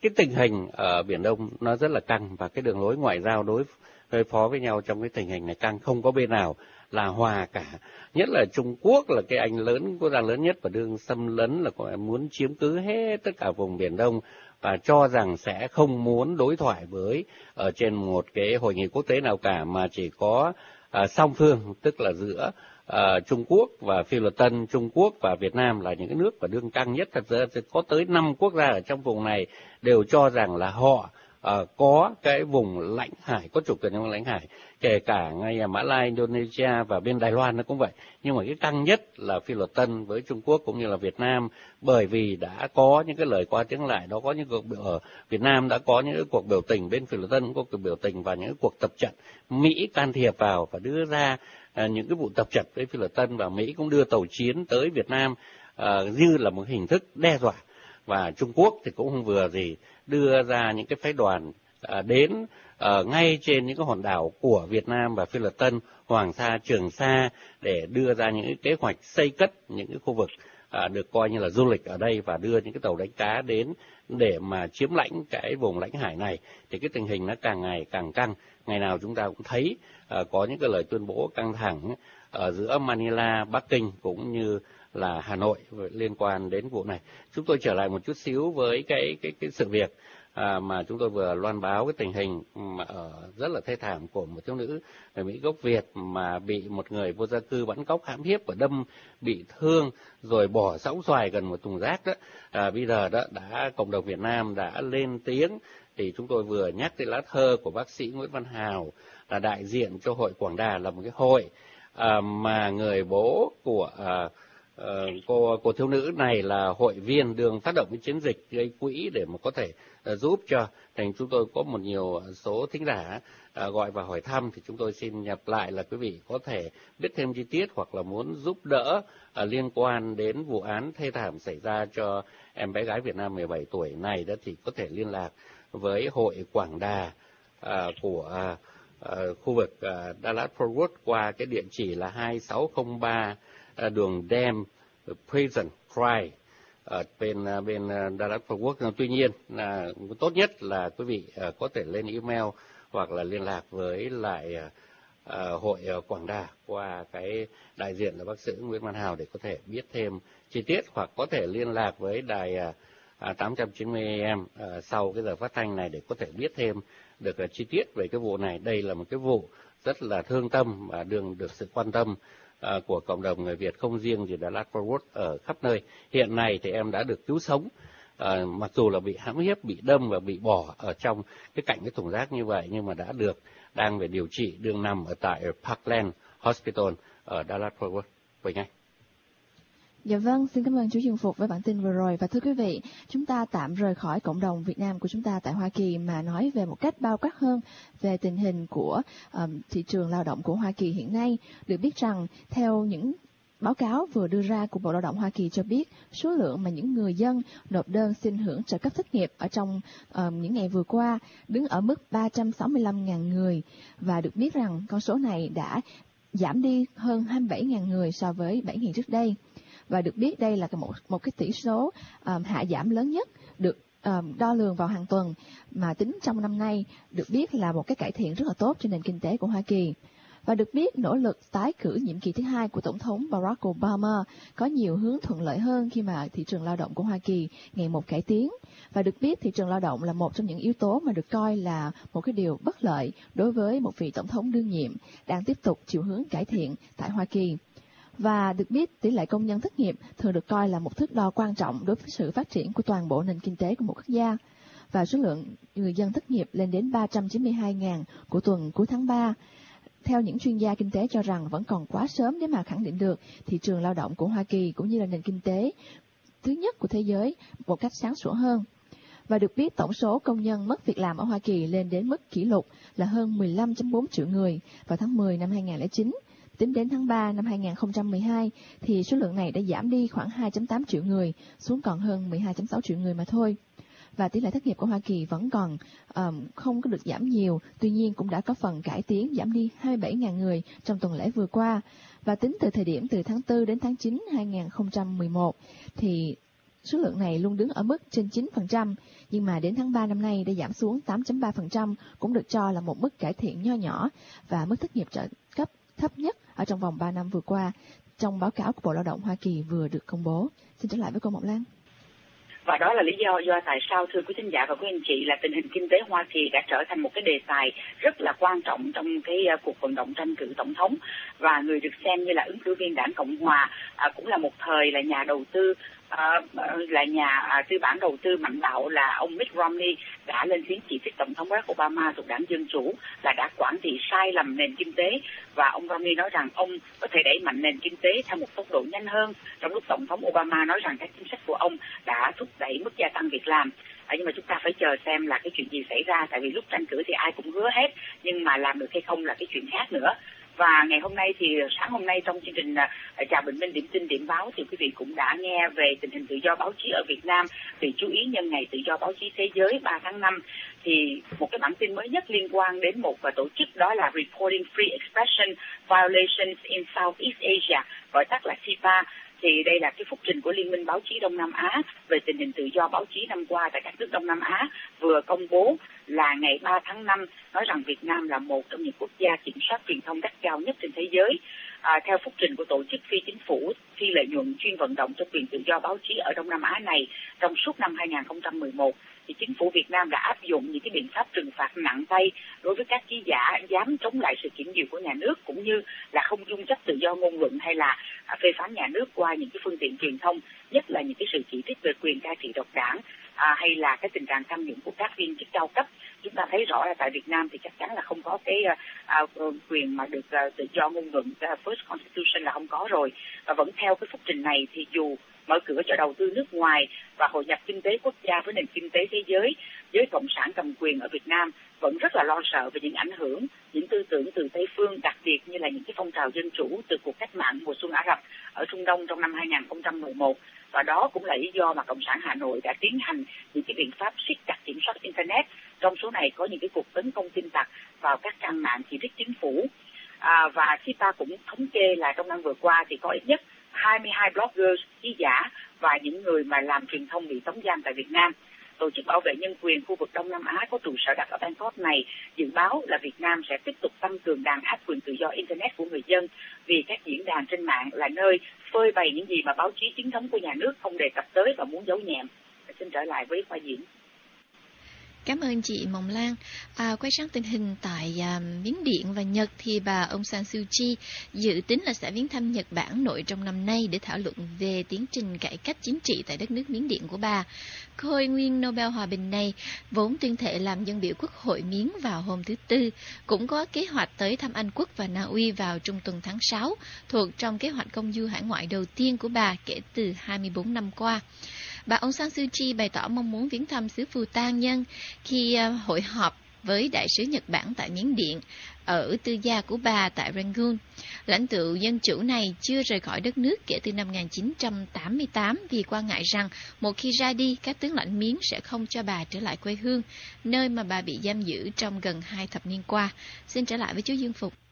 cái tình hình ở Biển Đông nó rất là căng, và cái đường lối ngoại giao đối đối phó với nhau trong cái tình hình này căng, không có bên nào là hòa cả. Nhất là Trung Quốc là cái anh lớn, quốc gia lớn nhất và đương xâm lấn, là có muốn chiếm cứ hết tất cả vùng Biển Đông, và cho rằng sẽ không muốn đối thoại với ở trên một cái hội nghị quốc tế nào cả, mà chỉ có uh, song phương, tức là giữa uh, Trung Quốc và Phi Luật Tân, Trung Quốc và Việt Nam là những cái nước và đương căng nhất. Thật ra có tới năm quốc gia ở trong vùng này đều cho rằng là họ uh, có cái vùng lãnh hải, có chủ quyền trong lãnh hải, kể cả ngay Mã Lai, Indonesia và bên Đài Loan nó cũng vậy. Nhưng mà cái căng nhất là Phi Luật Tân với Trung Quốc cũng như là Việt Nam, bởi vì đã có những cái lời qua tiếng lại, đó có những cuộc biểu ở Việt Nam đã có những cái cuộc biểu tình, bên Phi Luật Tân cũng có cuộc biểu tình và những cái cuộc tập trận. Mỹ can thiệp vào và đưa ra uh, những cái vụ tập trận với Phi Luật Tân, và Mỹ cũng đưa tàu chiến tới Việt Nam uh, như là một hình thức đe dọa. Và Trung Quốc thì cũng không vừa gì đưa ra những cái phái đoàn uh, đến ở ngay trên những cái hòn đảo của Việt Nam và Phi Luật Tân, Hoàng Sa, Trường Sa, để đưa ra những cái kế hoạch xây cất những cái khu vực à, được coi như là du lịch ở đây, và đưa những cái tàu đánh cá đến để mà chiếm lãnh cái vùng lãnh hải này. Thì cái tình hình nó càng ngày càng căng. Ngày nào chúng ta cũng thấy à, có những cái lời tuyên bố căng thẳng ở giữa Manila, Bắc Kinh cũng như là Hà Nội liên quan đến vụ này. Chúng tôi trở lại một chút xíu với cái cái cái sự việc À, mà chúng tôi vừa loan báo cái tình hình mà ở rất là thê thảm của một thiếu nữ người Mỹ gốc Việt mà bị một người vô gia cư bắn cóc, hãm hiếp và đâm bị thương rồi bỏ sõng xoài gần một thùng rác đó. À, bây giờ đó đã cộng đồng Việt Nam đã lên tiếng, thì chúng tôi vừa nhắc tới lá thơ của bác sĩ Nguyễn Văn Hào, là đại diện cho Hội Quảng Đà, là một cái hội à, mà người bố của à, Uh, cô cô thiếu nữ này là hội viên đường phát động cái chiến dịch gây quỹ để mà có thể uh, giúp cho. Thành chúng tôi có một nhiều số thính giả uh, gọi và hỏi thăm, thì chúng tôi xin nhập lại là quý vị có thể biết thêm chi tiết hoặc là muốn giúp đỡ uh, liên quan đến vụ án thê thảm xảy ra cho em bé gái Việt Nam mười bảy tuổi này đó, thì có thể liên lạc với Hội Quảng Đà uh, của uh, uh, khu vực uh, Dallas Fort Worth qua cái địa chỉ là hai sáu không ba đường Dam Prison Drive ở bên bên Dallas Fort Worth. Tuy nhiên là tốt nhất là quý vị có thể lên email hoặc là liên lạc với lại uh, Hội Quảng Đà qua cái đại diện là bác sĩ Nguyễn Văn Hào để có thể biết thêm chi tiết, hoặc có thể liên lạc với đài uh, tám trăm chín mươi A M uh, sau cái giờ phát thanh này để có thể biết thêm được uh, chi tiết về cái vụ này. Đây là một cái vụ rất là thương tâm và đừng được sự quan tâm À, của cộng đồng người Việt, không riêng gì Dallas Fort Worth, ở khắp nơi. Hiện nay thì em đã được cứu sống, à, mặc dù là bị hãm hiếp, bị đâm và bị bỏ ở trong cái cạnh cái thùng rác như vậy, nhưng mà đã được đang phải điều trị, đương nằm ở tại Parkland Hospital ở Dallas Fort Worth. Quỳnh Anh. Dạ vâng, xin cảm ơn chú Dương Phục với bản tin vừa rồi. Và thưa quý vị, chúng ta tạm rời khỏi cộng đồng Việt Nam của chúng ta tại Hoa Kỳ mà nói về một cách bao quát hơn về tình hình của um, thị trường lao động của Hoa Kỳ hiện nay. Được biết rằng, theo những báo cáo vừa đưa ra của Bộ Lao động Hoa Kỳ cho biết, số lượng mà những người dân nộp đơn xin hưởng trợ cấp thất nghiệp ở trong um, những ngày vừa qua đứng ở mức ba trăm sáu mươi lăm nghìn người. Và được biết rằng con số này đã giảm đi hơn hai mươi bảy nghìn người so với bảy ngày trước đây. Và được biết đây là một, một cái tỷ số um, hạ giảm lớn nhất được um, đo lường vào hàng tuần, mà tính trong năm nay được biết là một cái cải thiện rất là tốt cho nền kinh tế của Hoa Kỳ. Và được biết nỗ lực tái cử nhiệm kỳ thứ hai của Tổng thống Barack Obama có nhiều hướng thuận lợi hơn khi mà thị trường lao động của Hoa Kỳ ngày một cải tiến. Và được biết thị trường lao động là một trong những yếu tố mà được coi là một cái điều bất lợi đối với một vị Tổng thống đương nhiệm đang tiếp tục chiều hướng cải thiện tại Hoa Kỳ. Và được biết tỷ lệ công nhân thất nghiệp thường được coi là một thước đo quan trọng đối với sự phát triển của toàn bộ nền kinh tế của một quốc gia. Và số lượng người dân thất nghiệp lên đến ba trăm chín mươi hai nghìn của tuần cuối tháng ba. Theo những chuyên gia kinh tế cho rằng vẫn còn quá sớm để mà khẳng định được thị trường lao động của Hoa Kỳ cũng như là nền kinh tế thứ nhất của thế giới một cách sáng sủa hơn. Và được biết tổng số công nhân mất việc làm ở Hoa Kỳ lên đến mức kỷ lục là hơn mười lăm phẩy bốn triệu người vào tháng mười năm hai nghìn không trăm lẻ chín. Tính đến tháng ba năm hai nghìn không trăm mười hai thì số lượng này đã giảm đi khoảng hai phẩy tám triệu người xuống còn hơn mười hai phẩy sáu triệu người mà thôi. Và tỷ lệ thất nghiệp của Hoa Kỳ vẫn còn um, không có được giảm nhiều, tuy nhiên cũng đã có phần cải tiến, giảm đi hai mươi bảy nghìn người trong tuần lễ vừa qua. Và tính từ thời điểm từ tháng tư đến tháng chín năm hai nghìn không trăm mười một thì số lượng này luôn đứng ở mức trên chín phần trăm, nhưng mà đến tháng ba năm nay đã giảm xuống tám phẩy ba phần trăm, cũng được cho là một mức cải thiện nho nhỏ và mức thất nghiệp trợ cấp thấp nhất ở trong vòng ba năm vừa qua, trong báo cáo của Bộ Lao động Hoa Kỳ vừa được công bố. Xin trở lại với cô Mộng Lan. Và đó là lý do do tại sao thưa quý thính giả và quý anh chị là tình hình kinh tế Hoa Kỳ đã trở thành một cái đề tài rất là quan trọng trong cái uh, cuộc vận động tranh cử tổng thống, và người được xem như là ứng cử viên đảng Cộng hòa uh, cũng là một thời là nhà đầu tư uh, là nhà uh, tư bản đầu tư mạnh bạo là ông Mitt Romney đã lên tiếng chỉ trích tổng thống Barack Obama thuộc đảng Dân Chủ là đã quản trị sai lầm nền kinh tế, và ông Romney nói rằng ông có thể đẩy mạnh nền kinh tế theo một tốc độ nhanh hơn, trong lúc tổng thống Obama nói rằng các chính sách của ông đã thúc đẩy mức gia tăng việc làm. À, nhưng mà chúng ta phải chờ xem là cái chuyện gì xảy ra, tại vì lúc tranh cử thì ai cũng hứa hết, nhưng mà làm được hay không là cái chuyện khác nữa. Và ngày hôm nay thì sáng hôm nay trong chương trình uh, chào bình minh điểm tin điểm báo thì quý vị cũng đã nghe về tình hình tự do báo chí ở Việt Nam. Vì chú ý nhân ngày tự do báo chí thế giới ba tháng năm thì một cái bản tin mới nhất liên quan đến một uh, tổ chức, đó là Reporting Free Expression Violations in Southeast Asia, gọi tắt là xê i pê a. Thì đây là cái phúc trình của Liên minh Báo chí Đông Nam Á về tình hình tự do báo chí năm qua tại các nước Đông Nam Á vừa công bố là ngày ba tháng năm, nói rằng Việt Nam là một trong những quốc gia kiểm soát truyền thông gắt gao nhất trên thế giới. À, theo phúc trình của tổ chức phi chính phủ phi lợi nhuận chuyên vận động cho quyền tự do báo chí ở Đông Nam Á này, trong suốt năm hai nghìn không trăm mười một, thì chính phủ Việt Nam đã áp dụng những cái biện pháp trừng phạt nặng tay đối với các ký giả dám chống lại sự kiểm duyệt của nhà nước, cũng như là không dung chấp tự do ngôn luận hay là phê phán nhà nước qua những cái phương tiện truyền thông, nhất là những cái sự chỉ trích về quyền cai trị độc đảng à, hay là cái tình trạng tham nhũng của các viên chức cao cấp. Chúng ta thấy rõ là tại Việt Nam thì chắc chắn là không có cái uh, quyền mà được uh, tự do ngôn luận, uh, First Constitution là không có rồi. Và vẫn theo cái phúc trình này thì dù mở cửa cho đầu tư nước ngoài và hội nhập kinh tế quốc gia với nền kinh tế thế giới, giới cộng sản cầm quyền ở Việt Nam vẫn rất là lo sợ về những ảnh hưởng, những tư tưởng từ Tây phương, đặc biệt như là những cái phong trào dân chủ từ cuộc cách mạng mùa xuân Ả Rập ở Trung Đông trong năm hai nghìn không trăm mười một. Và đó cũng là lý do mà Cộng sản Hà Nội đã tiến hành những cái biện pháp siết chặt kiểm soát Internet. Trong số này có những cái cuộc tấn công tin tặc vào các trang mạng chỉ trích chính phủ. À, và xê i pê a cũng thống kê là trong năm vừa qua thì có ít nhất hai mươi hai bloggers, ký giả và những người mà làm truyền thông bị tống giam tại Việt Nam. Tổ chức bảo vệ nhân quyền khu vực Đông Nam Á có trụ sở đặt ở Bangkok này dự báo là Việt Nam sẽ tiếp tục tăng cường đàn áp quyền tự do Internet của người dân, vì các diễn đàn trên mạng là nơi phơi bày những gì mà báo chí chính thống của nhà nước không đề cập tới và muốn giấu nhẹm. Xin trở lại với khoa diễn. Cảm ơn chị Mộng Lan. À, quay sang tình hình tại à, Miến Điện và Nhật thì bà Aung San Suu Kyi dự tính là sẽ viếng thăm Nhật Bản nội trong năm nay để thảo luận về tiến trình cải cách chính trị tại đất nước Miến Điện của bà. Khôi nguyên Nobel Hòa bình này vốn tuyên thệ làm dân biểu Quốc hội Miến vào hôm thứ Tư, cũng có kế hoạch tới thăm Anh Quốc và Na Uy vào trung tuần tháng sáu, thuộc trong kế hoạch công du hải ngoại đầu tiên của bà kể từ hai mươi bốn năm qua. Bà Aung San Suu Kyi bày tỏ mong muốn viếng thăm xứ Bhutan nhân khi uh, hội họp với đại sứ Nhật Bản tại Miến Điện ở tư gia của bà tại Rangoon. Lãnh tụ dân chủ này chưa rời khỏi đất nước kể từ năm một nghìn chín trăm tám mươi tám vì quan ngại rằng một khi ra đi, các tướng lãnh Miến sẽ không cho bà trở lại quê hương, nơi mà bà bị giam giữ trong gần hai thập niên qua. Xin trở lại với chú Dương Phục.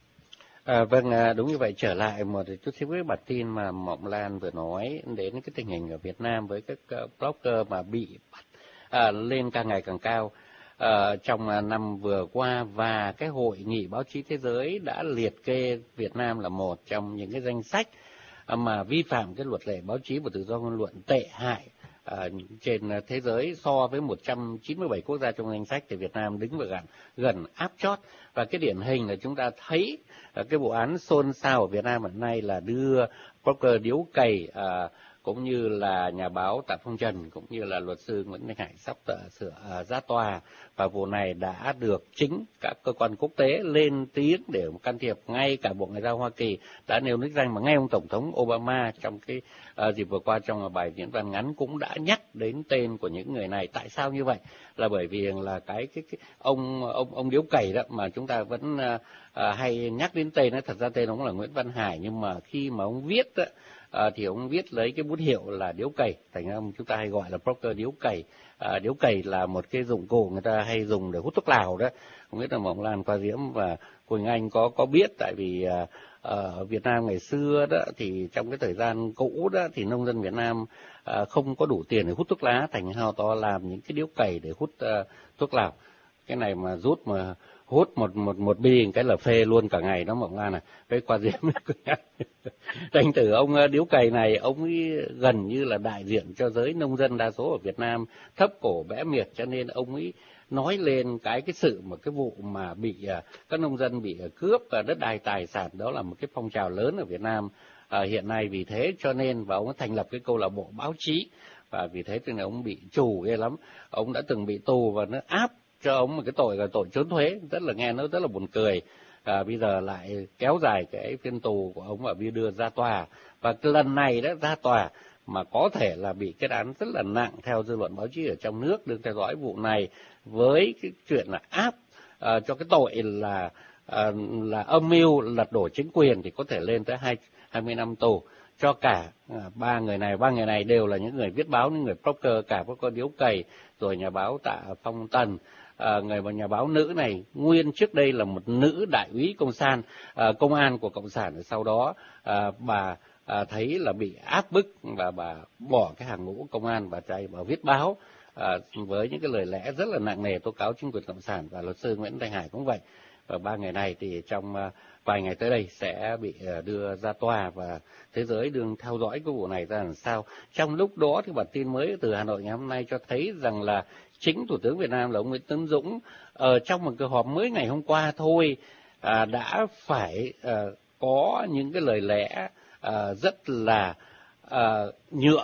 À, vâng, đúng như vậy. Trở lại một chút xíu với bản tin mà Mộng Lan vừa nói đến cái tình hình ở Việt Nam với các blogger mà bị bắt à, lên càng ngày càng cao à, trong năm vừa qua, và cái hội nghị báo chí thế giới đã liệt kê Việt Nam là một trong những cái danh sách mà vi phạm cái luật lệ báo chí và tự do ngôn luận tệ hại à, trên thế giới. So với một trăm chín mươi bảy quốc gia trong danh sách thì Việt Nam đứng vào gần gần áp chót. Và cái điển hình là chúng ta thấy cái vụ án xôn xao ở Việt Nam hiện nay là đưa blogger Điếu Cày à, cũng như là nhà báo Tạ Phong Trần cũng như là luật sư Nguyễn Thanh Hải sắp sửa à, ra tòa, và vụ này đã được chính các cơ quan quốc tế lên tiếng để can thiệp. Ngay cả Bộ Ngoại giao Hoa Kỳ đã nêu đích danh, mà ngay ông Tổng thống Obama trong cái à, dịp vừa qua trong bài diễn văn ngắn cũng đã nhắc đến tên của những người này. Tại sao như vậy? Là bởi vì là cái cái, cái ông ông ông Điếu Cày đó mà chúng ta vẫn à, à, hay nhắc đến tên ấy, thật ra tên ông là Nguyễn Văn Hải, nhưng mà khi mà ông viết đó, à, thì ông viết lấy cái bút hiệu là điếu cày, thành ra chúng ta hay gọi là Proctor điếu cày. À, điếu cày là một cái dụng cụ người ta hay dùng để hút thuốc lào đó. Không biết là Mộng Lan, Khoa Diễm và Quỳnh Anh có có biết, tại vì à, ở Việt Nam ngày xưa đó thì trong cái thời gian cũ đó thì nông dân Việt Nam à, không có đủ tiền để hút thuốc lá, thành hao to làm những cái điếu cày để hút uh, thuốc lào. Cái này mà rút mà hút một một một bi cái là phê luôn cả ngày đó Mộng Lan này. Với Khoa Diễm thành thử ông điếu cày này ông ấy gần như là đại diện cho giới nông dân đa số ở Việt Nam thấp cổ bẽ miệt, cho nên ông ấy nói lên cái cái sự mà cái vụ mà bị uh, các nông dân bị uh, cướp uh, đất đai tài sản, đó là một cái phong trào lớn ở Việt Nam uh, hiện nay. Vì thế cho nên và ông ấy thành lập cái câu lạc bộ báo chí, và vì thế cho nên ông bị trù ghê lắm. Ông đã từng bị tù và nó áp cho ông một cái tội là tội trốn thuế, rất là nghe nó rất là buồn cười. À, bây giờ lại kéo dài cái phiên tù của ông và bây đưa ra tòa, và lần này đó ra tòa mà có thể là bị kết án rất là nặng theo dư luận báo chí ở trong nước đừng theo dõi vụ này, với cái chuyện là áp à, cho cái tội là à, là âm mưu lật đổ chính quyền thì có thể lên tới hai hai mươi năm tù cho cả à, ba người này. Ba người này đều là những người viết báo, những người blogger, cả Blogger Điếu Cày, rồi nhà báo Tạ Phong Tần. À, người nhà báo nữ này nguyên trước đây là một nữ đại úy công san à, công an của cộng sản, sau đó à, bà à, thấy là bị áp bức và bà bỏ cái hàng ngũ công an và chạy vào viết báo à, với những cái lời lẽ rất là nặng nề tố cáo chính quyền cộng sản. Và luật sư Nguyễn Thanh Hải cũng vậy. Và ba ngày này thì trong uh, vài ngày tới đây sẽ bị uh, đưa ra tòa, và thế giới đương theo dõi cái vụ này ra làm sao. Trong lúc đó thì bản tin mới từ Hà Nội ngày hôm nay cho thấy rằng là chính Thủ tướng Việt Nam là ông Nguyễn Tấn Dũng ở uh, trong một cuộc họp mới ngày hôm qua thôi uh, đã phải uh, có những cái lời lẽ uh, rất là uh, nhượng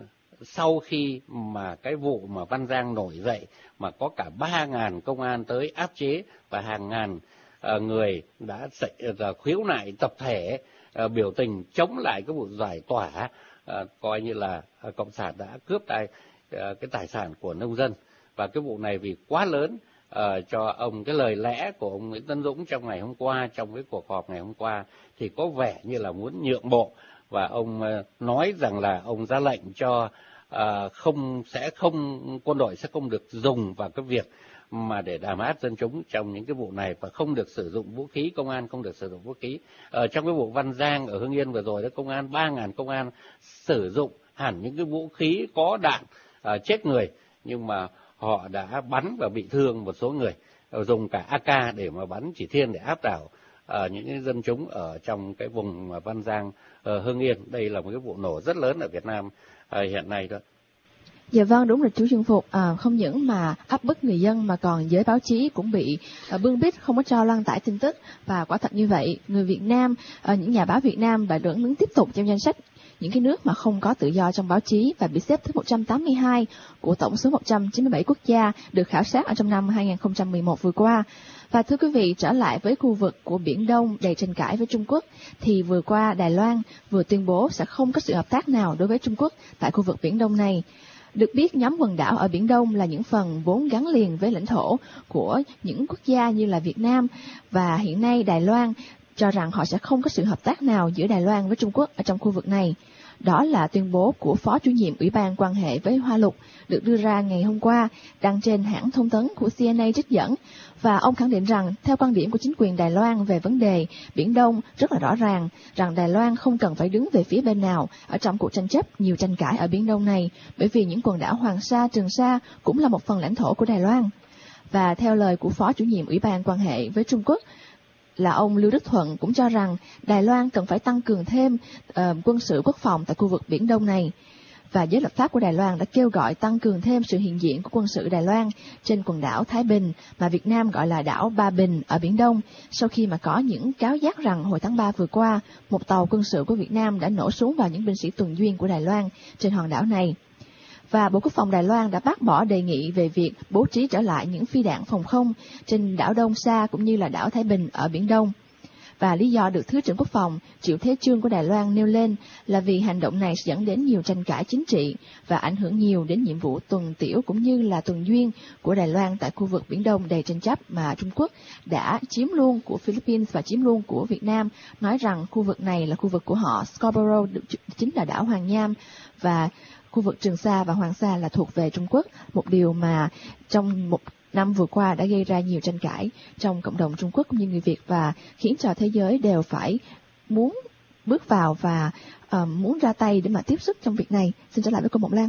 sau khi mà cái vụ mà Văn Giang nổi dậy, mà có cả ba ngàn công an tới áp chế và hàng ngàn uh, người đã xảy ra khiếu nại tập thể uh, biểu tình chống lại cái vụ giải tỏa, uh, coi như là uh, cộng sản đã cướp tài, uh, cái tài sản của nông dân. Và cái vụ này vì quá lớn uh, cho ông, cái lời lẽ của ông Nguyễn Tấn Dũng trong ngày hôm qua, trong cái cuộc họp ngày hôm qua thì có vẻ như là muốn nhượng bộ, và ông uh, nói rằng là ông ra lệnh cho À, không sẽ không quân đội sẽ không được dùng vào cái việc mà để đàn áp dân chúng trong những cái vụ này, và không được sử dụng vũ khí, công an không được sử dụng vũ khí. Ở trong cái vụ Văn Giang ở Hưng Yên vừa rồi đó, công an ba ngàn công an sử dụng hẳn những cái vũ khí có đạn à, chết người, nhưng mà họ đã bắn và bị thương một số người, dùng cả a ca để mà bắn chỉ thiên để áp đảo à, những cái dân chúng ở trong cái vùng mà Văn Giang ở Hưng Yên. Đây là một cái vụ nổ rất lớn ở Việt Nam À, hiện nay đó. Dạ vâng, đúng rồi chú Dương Phục. À, không những mà áp bức người dân mà còn giới báo chí cũng bị à, bưng bít, không có cho loan tải tin tức. Và quả thật như vậy, người Việt Nam, à, những nhà báo Việt Nam đã vẫn đứng tiếp tục trong danh sách những cái nước mà không có tự do trong báo chí, và bị xếp thứ một trăm tám mươi hai của tổng số một trăm chín mươi bảy quốc gia được khảo sát ở trong năm hai không một một vừa qua. Và thưa quý vị, trở lại với khu vực của Biển Đông đầy tranh cãi với Trung Quốc, thì vừa qua Đài Loan vừa tuyên bố sẽ không có sự hợp tác nào đối với Trung Quốc tại khu vực Biển Đông này. Được biết, nhóm quần đảo ở Biển Đông là những phần vốn gắn liền với lãnh thổ của những quốc gia như là Việt Nam, và hiện nay Đài Loan cho rằng họ sẽ không có sự hợp tác nào giữa Đài Loan với Trung Quốc ở trong khu vực này. Đó là tuyên bố của Phó chủ nhiệm Ủy ban quan hệ với Hoa Lục được đưa ra ngày hôm qua, đăng trên hãng thông tấn của xê en a trích dẫn. Và ông khẳng định rằng, theo quan điểm của chính quyền Đài Loan về vấn đề Biển Đông rất là rõ ràng, rằng Đài Loan không cần phải đứng về phía bên nào ở trong cuộc tranh chấp nhiều tranh cãi ở Biển Đông này, bởi vì những quần đảo Hoàng Sa, Trường Sa cũng là một phần lãnh thổ của Đài Loan. Và theo lời của Phó chủ nhiệm Ủy ban quan hệ với Trung Quốc, là ông Lưu Đức Thuận, cũng cho rằng Đài Loan cần phải tăng cường thêm uh, quân sự quốc phòng tại khu vực Biển Đông này. Và giới lập pháp của Đài Loan đã kêu gọi tăng cường thêm sự hiện diện của quân sự Đài Loan trên quần đảo Thái Bình, mà Việt Nam gọi là đảo Ba Bình ở Biển Đông, sau khi mà có những cáo giác rằng hồi tháng ba vừa qua, một tàu quân sự của Việt Nam đã nổ súng vào những binh sĩ tuần duyên của Đài Loan trên hòn đảo này. Và Bộ Quốc phòng Đài Loan đã bác bỏ đề nghị về việc bố trí trở lại những phi đạn phòng không trên đảo Đông Sa cũng như là đảo Thái Bình ở Biển Đông. Và lý do được Thứ trưởng Quốc phòng Triệu Thế Chương của Đài Loan nêu lên là vì hành động này sẽ dẫn đến nhiều tranh cãi chính trị và ảnh hưởng nhiều đến nhiệm vụ tuần tiễu cũng như là tuần duyên của Đài Loan tại khu vực Biển Đông đầy tranh chấp mà Trung Quốc đã chiếm luôn của Philippines và chiếm luôn của Việt Nam, nói rằng khu vực này là khu vực của họ. Scarborough chính là đảo Hoàng Nham và khu vực Trường Sa và Hoàng Sa là thuộc về Trung Quốc, một điều mà trong một năm vừa qua đã gây ra nhiều tranh cãi trong cộng đồng Trung Quốc cũng như người Việt và khiến cho thế giới đều phải muốn bước vào và uh, muốn ra tay để mà tiếp sức trong việc này. Xin trở lại với cô Mộng Lan.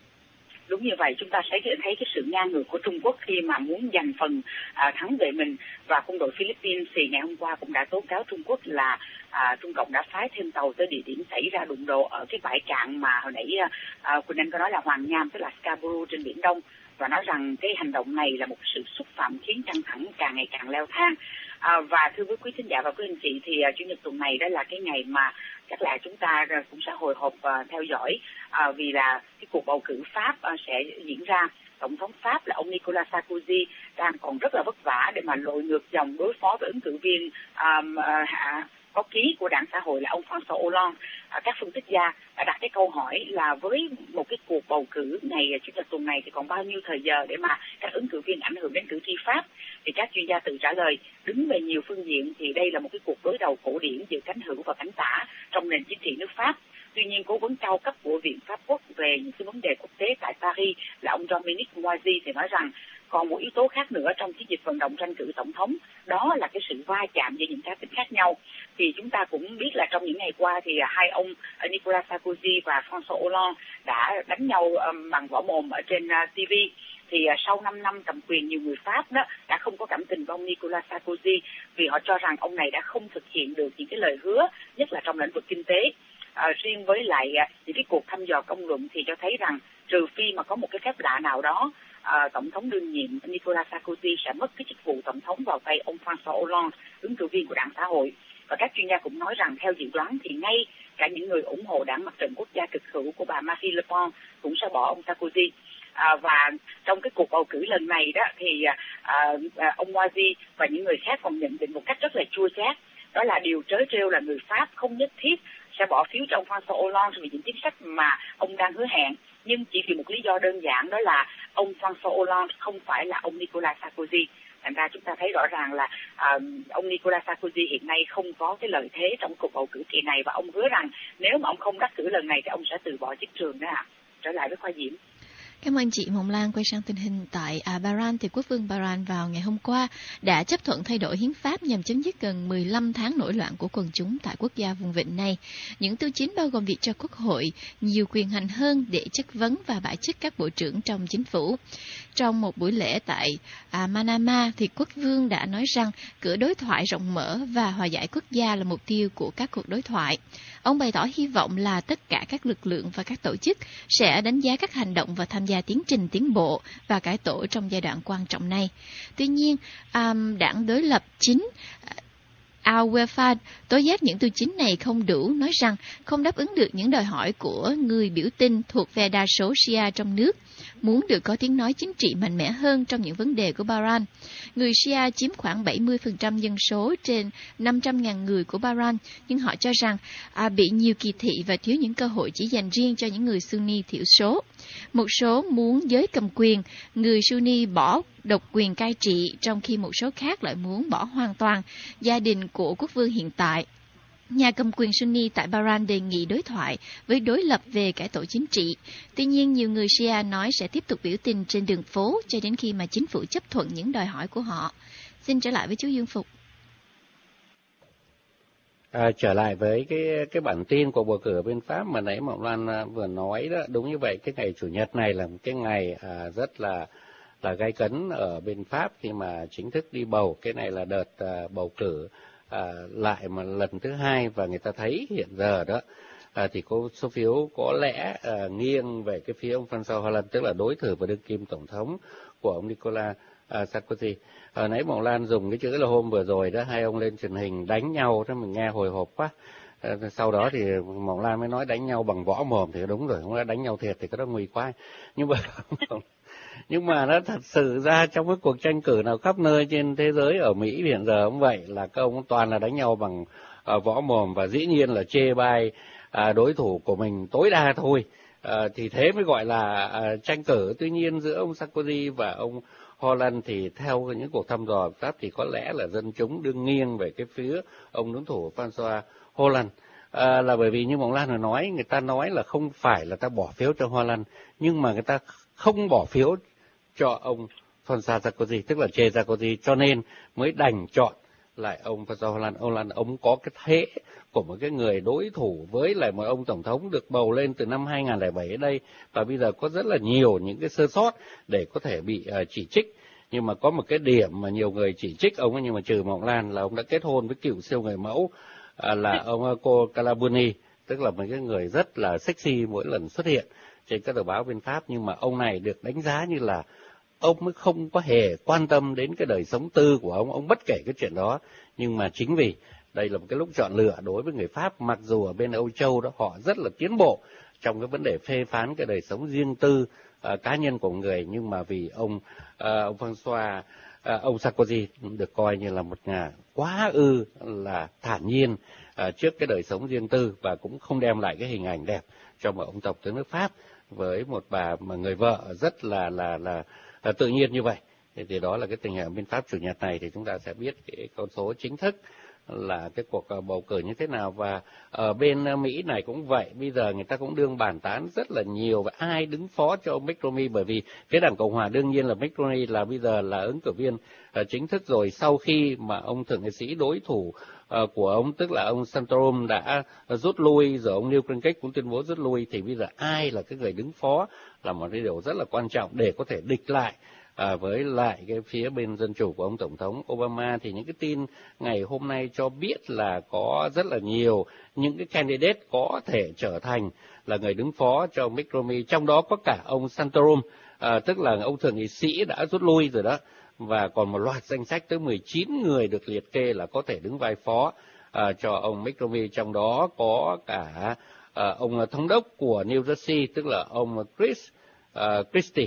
Đúng như vậy, chúng ta sẽ thấy cái sự ngang ngược của Trung Quốc khi mà muốn giành phần à, thắng về mình, và quân đội Philippines thì ngày hôm qua cũng đã tố cáo Trung Quốc là à, Trung Cộng đã phái thêm tàu tới địa điểm xảy ra đụng độ ở cái bãi cạn mà hồi nãy à, Quỳnh Anh có nói là Hoàng Nham, tức là Scarborough trên Biển Đông, và nói rằng cái hành động này là một sự xúc phạm khiến căng thẳng càng ngày càng leo thang. À, và thưa với quý thính giả và quý anh chị, thì uh, chủ nhật tuần này đó là cái ngày mà chắc là chúng ta uh, cũng sẽ hồi hộp uh, theo dõi, uh, vì là cái cuộc bầu cử Pháp uh, sẽ diễn ra. Tổng thống Pháp là ông Nicolas Sarkozy đang còn rất là vất vả để mà lội ngược dòng đối phó với ứng cử viên um, uh, có ký của đảng xã hội là ông François Hollande. À, các phân tích gia đã đặt cái câu hỏi là với một cái cuộc bầu cử ngày chủ nhật tuần này thì còn bao nhiêu thời giờ để mà các ứng cử viên ảnh hưởng đến cử tri Pháp, thì các chuyên gia tự trả lời đứng về nhiều phương diện thì đây là một cái cuộc đối đầu cổ điển giữa cánh hữu và cánh tả trong nền chính trị nước Pháp. Tuy nhiên, cố vấn cao cấp của Viện Pháp Quốc về những cái vấn đề quốc tế tại Paris là ông Dominique Moisy thì nói rằng còn một yếu tố khác nữa trong chiến dịch vận động tranh cử tổng thống, đó là cái sự va chạm giữa những cá tính khác nhau. Thì chúng ta cũng biết là trong những ngày qua thì hai ông Nicolas Sarkozy và François Hollande đã đánh nhau bằng võ mồm ở trên ti vi. Thì sau năm năm cầm quyền, nhiều người Pháp đó đã không có cảm tình với ông Nicolas Sarkozy vì họ cho rằng ông này đã không thực hiện được những cái lời hứa, nhất là trong lĩnh vực kinh tế. À, riêng với lại những cái cuộc thăm dò công luận thì cho thấy rằng trừ phi mà có một cái phép lạ nào đó, à, tổng thống đương nhiệm Nicolas Sarkozy sẽ mất cái chức vụ tổng thống vào tay ông François Hollande, ứng cử viên của đảng xã hội. Và các chuyên gia cũng nói rằng theo dự đoán thì ngay cả những người ủng hộ đảng Mặt trận Quốc gia cực hữu của bà Marine Le Pen cũng sẽ bỏ ông Sarkozy. À, và trong cái cuộc bầu cử lần này đó thì à, à, ông Moisy và những người khác còn nhận định một cách rất là chua chát, đó là điều trớ trêu là người Pháp không nhất thiết sẽ bỏ phiếu cho ông François Hollande vì những chính sách mà ông đang hứa hẹn, nhưng chỉ vì một lý do đơn giản, đó là ông François Hollande không phải là ông Nicolas Sarkozy. Thành ra chúng ta thấy rõ ràng là uh, ông Nicolas Sarkozy hiện nay không có cái lợi thế trong cuộc bầu cử kỳ này, và ông hứa rằng nếu mà ông không đắc cử lần này thì ông sẽ từ bỏ chức trường đó ạ. À. Trở lại với Khoa Diễm. Cảm ơn chị Mộng Lan. Quay sang tình hình tại à, Bahrain, thì quốc vương Bahrain vào ngày hôm qua đã chấp thuận thay đổi hiến pháp nhằm chấm dứt gần mười lăm tháng nổi loạn của quần chúng tại quốc gia vùng vịnh này. Những tiêu chí bao gồm việc cho quốc hội nhiều quyền hành hơn để chất vấn và bãi chức các bộ trưởng trong chính phủ. Trong một buổi lễ tại à, Manama, thì quốc vương đã nói rằng cửa đối thoại rộng mở và hòa giải quốc gia là mục tiêu của các cuộc đối thoại. Ông bày tỏ hy vọng là tất cả các lực lượng và các tổ chức sẽ đánh giá các hành động và tham gia tiến trình tiến bộ và cải tổ trong giai đoạn quan trọng này. Tuy nhiên, um, đảng đối lập chính Al-Wefad tố giác những tiêu chí này không đủ, nói rằng không đáp ứng được những đòi hỏi của người biểu tình thuộc phe đa số Shia trong nước, muốn được có tiếng nói chính trị mạnh mẽ hơn trong những vấn đề của Bahrain. Người Shia chiếm khoảng bảy mươi phần trăm dân số trên năm trăm nghìn người của Bahrain, nhưng họ cho rằng à, bị nhiều kỳ thị và thiếu những cơ hội chỉ dành riêng cho những người Sunni thiểu số. Một số muốn giới cầm quyền, người Sunni bỏ độc quyền cai trị, trong khi một số khác lại muốn bỏ hoàn toàn gia đình của quốc vương hiện tại. Nhà cầm quyền Sunni tại Bahrain đề nghị đối thoại với đối lập về cải tổ chính trị. Tuy nhiên, nhiều người Shia nói sẽ tiếp tục biểu tình trên đường phố cho đến khi mà chính phủ chấp thuận những đòi hỏi của họ. Xin trở lại với chú Dương Phục. À, trở lại với cái cái bản tin của bầu cử ở bên Pháp mà nãy Mộng Lan vừa nói đó, đúng như vậy, cái ngày chủ nhật này là một cái ngày à, rất là là gay cấn ở bên Pháp khi mà chính thức đi bầu. Cái này là đợt à, bầu cử à, lại mà lần thứ hai, và người ta thấy hiện giờ đó à, thì có số phiếu có lẽ à, nghiêng về cái phía ông François Hollande, tức là đối thủ và đương kim tổng thống của ông Nicolas à, Sarkozy. À, nãy Mộng Lan dùng cái chữ là hôm vừa rồi đó, hai ông lên truyền hình đánh nhau đó, mình nghe hồi hộp quá. À, sau đó thì Mộng Lan mới nói đánh nhau bằng võ mồm, thì đúng rồi, không là đánh nhau thiệt thì cái đó nguy quá. Nhưng mà Nhưng mà nó thật sự ra trong cái cuộc tranh cử nào khắp nơi trên thế giới, ở Mỹ hiện giờ cũng vậy, là các ông toàn là đánh nhau bằng uh, võ mồm, và dĩ nhiên là chê bai uh, đối thủ của mình tối đa thôi. Uh, thì thế mới gọi là uh, tranh cử. Tuy nhiên giữa ông Sarkozy và ông Hollande thì theo những cuộc thăm dò Pháp thì có lẽ là dân chúng đương nghiêng về cái phía ông ứng thủ François Hollande. À, là bởi vì như Mộng Lan vừa nói, người ta nói là không phải là ta bỏ phiếu cho Hollande, nhưng mà người ta không bỏ phiếu cho ông François Sarkozy, tức là chê Sarkozy, cho nên mới đành chọn lại ông François Hollande. Ông Hollande ông có cái thế của một cái người đối thủ với lại một ông tổng thống được bầu lên từ năm hai nghìn không trăm lẻ bảy ở đây, và bây giờ có rất là nhiều những cái sơ sót để có thể bị uh, chỉ trích. Nhưng mà có một cái điểm mà nhiều người chỉ trích ông ấy, nhưng mà trừ Mộng Lan, là ông đã kết hôn với cựu siêu người mẫu À, là ông cô Calabuni, tức là một cái người rất là sexy mỗi lần xuất hiện trên các tờ báo bên Pháp. Nhưng mà ông này được đánh giá như là ông mới không có hề quan tâm đến cái đời sống tư của ông, ông bất kể cái chuyện đó. Nhưng mà chính vì đây là một cái lúc chọn lựa đối với người Pháp, mặc dù ở bên Âu Châu đó họ rất là tiến bộ trong cái vấn đề phê phán cái đời sống riêng tư uh, cá nhân của người, nhưng mà vì ông uh, ông François À, ông Sarkozy được coi như là một nhà quá ư là thản nhiên à, trước cái đời sống riêng tư, và cũng không đem lại cái hình ảnh đẹp cho một ông tổng thống nước Pháp với một bà mà người vợ rất là là là, là tự nhiên như vậy. Thì, thì đó là cái tình hình bên Pháp chủ nhật này, thì chúng ta sẽ biết cái con số chính thức là cái cuộc bầu cử như thế nào. Và ở bên Mỹ này cũng vậy, bây giờ người ta cũng đương bàn tán rất là nhiều và ai đứng phó cho ông Mitt Romney, bởi vì phía Đảng Cộng Hòa đương nhiên là Mitt Romney là bây giờ là ứng cử viên uh, chính thức rồi, sau khi mà ông thượng nghị sĩ đối thủ uh, của ông, tức là ông Santorum đã uh, rút lui, rồi ông Newt Gingrich cũng tuyên bố rút lui, thì bây giờ ai là cái người đứng phó là một cái điều rất là quan trọng để có thể địch lại À, với lại cái phía bên dân chủ của ông tổng thống Obama. Thì những cái tin ngày hôm nay cho biết là có rất là nhiều những cái candidate có thể trở thành là người đứng phó cho Mitt Romney, trong đó có cả ông Santorum, à, tức là ông thượng nghị sĩ đã rút lui rồi đó, và còn một loạt danh sách tới mười chín người được liệt kê là có thể đứng vai phó à, cho ông Mitt Romney, trong đó có cả à, ông thống đốc của New Jersey, tức là ông Chris uh, Christie.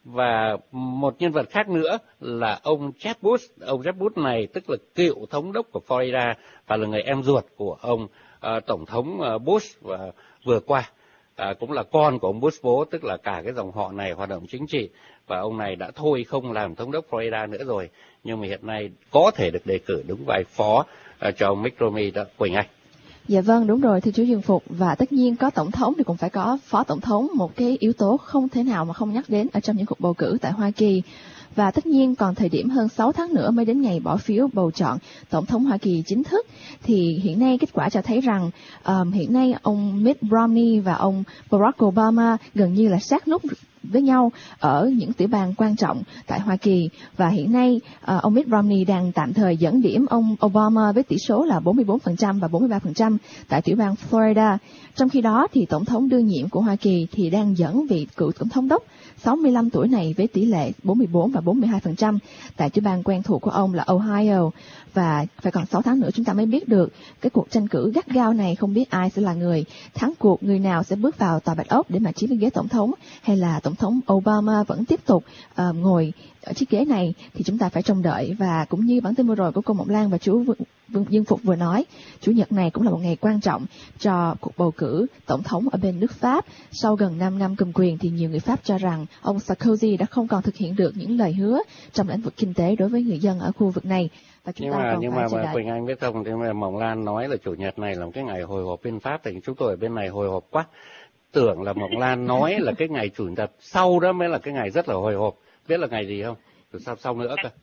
Và một nhân vật khác nữa là ông Jeb Bush. Ông Jeb Bush này tức là cựu thống đốc của Florida và là người em ruột của ông uh, tổng thống uh, Bush và vừa qua. Uh, cũng là con của ông Bush bố, tức là cả cái dòng họ này hoạt động chính trị. Và ông này đã thôi không làm thống đốc Florida nữa rồi, nhưng mà hiện nay có thể được đề cử đúng vai phó uh, cho ông Mitt Romney đó, Quỳnh Anh. Dạ vâng, đúng rồi thưa chú Dương Phục, và tất nhiên có tổng thống thì cũng phải có phó tổng thống, một cái yếu tố không thể nào mà không nhắc đến ở trong những cuộc bầu cử tại Hoa Kỳ. Và tất nhiên còn thời điểm hơn sáu tháng nữa mới đến ngày bỏ phiếu bầu chọn tổng thống Hoa Kỳ chính thức, thì hiện nay kết quả cho thấy rằng um, hiện nay ông Mitt Romney và ông Barack Obama gần như là sát nút với nhau ở những tiểu bang quan trọng tại Hoa Kỳ. Và hiện nay uh, ông Mitt Romney đang tạm thời dẫn điểm ông Obama với tỷ số là bốn mươi bốn phần trăm và bốn mươi ba phần trăm tại tiểu bang Florida. Trong khi đó thì tổng thống đương nhiệm của Hoa Kỳ thì đang dẫn vị cựu tổng thống đốc sáu mươi lăm tuổi này với tỷ lệ bốn mươi bốn và bốn mươi hai phần trăm tại tiểu bang quen thuộc của ông là Ohio. Và phải còn sáu tháng nữa chúng ta mới biết được cái cuộc tranh cử gắt gao này, không biết ai sẽ là người thắng cuộc, người nào sẽ bước vào tòa Bạch Ốc để mà chiếm cái ghế tổng thống, hay là tổng thống Obama vẫn tiếp tục uh, ngồi ở chiếc ghế này, thì chúng ta phải trông đợi. Và cũng như bản tin vừa rồi của cô Mộng Lan và chú Dương Phục vừa nói, chủ nhật này cũng là một ngày quan trọng cho cuộc bầu cử tổng thống ở bên nước Pháp. Sau gần năm năm cầm quyền thì nhiều người Pháp cho rằng ông Sarkozy đã không còn thực hiện được những lời hứa trong lĩnh vực kinh tế đối với người dân ở khu vực này. Và chúng nhưng ta mà còn nhưng phải mà, chờ mà đợi. Quỳnh Anh biết không, thì mà Mộng Lan nói là chủ nhật này là một cái ngày hồi hộp bên Pháp, thì chúng tôi ở bên này hồi hộp quá, tưởng là Mộng Lan nói là cái ngày chủ nhật sau đó mới là cái ngày rất là hồi hộp. Biết là ngày gì không? Từ sau sau nữa cơ.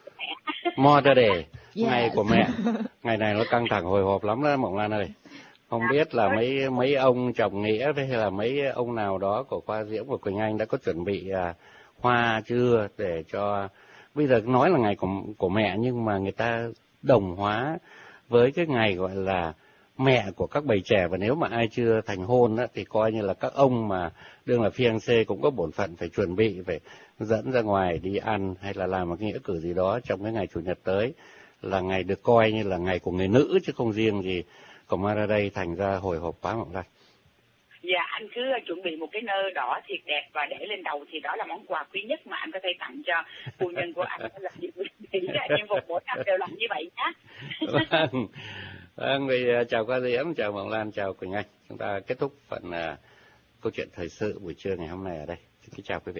Mother Day, yes. Ngày của mẹ. Ngày này nó căng thẳng hồi hộp lắm đó Mộng Lan ơi. Không biết là mấy mấy ông chồng nghĩa hay là mấy ông nào đó của khoa diễm của Quỳnh Anh đã có chuẩn bị à, hoa chưa, để cho bây giờ nói là ngày của của mẹ, nhưng mà người ta đồng hóa với cái ngày gọi là mẹ của các bầy trẻ. Và nếu mà ai chưa thành hôn á, thì coi như là các ông mà đương là fiancé cũng có bổn phận phải chuẩn bị, phải dẫn ra ngoài đi ăn hay là làm một nghĩa cử gì đó trong cái ngày chủ nhật tới, là ngày được coi như là ngày của người nữ chứ không riêng gì của Mother Day, thành ra hồi hộp quá Mộng Lan. Dạ anh anh cứ chuẩn bị một cái nơ đỏ thiệt đẹp và để lên đầu, thì đó là món quà quý nhất mà anh có thể tặng cho phu nhân của anh. Là những anh em phục mỗi năm đều làm như vậy nhé. Vâng, vâng, vì chào Qua Diễm, chào Mộng Lan, chào Quỳnh Anh. Chúng ta kết thúc phần uh, câu chuyện thời sự buổi trưa ngày hôm nay ở đây. Xin kính chào quý vị.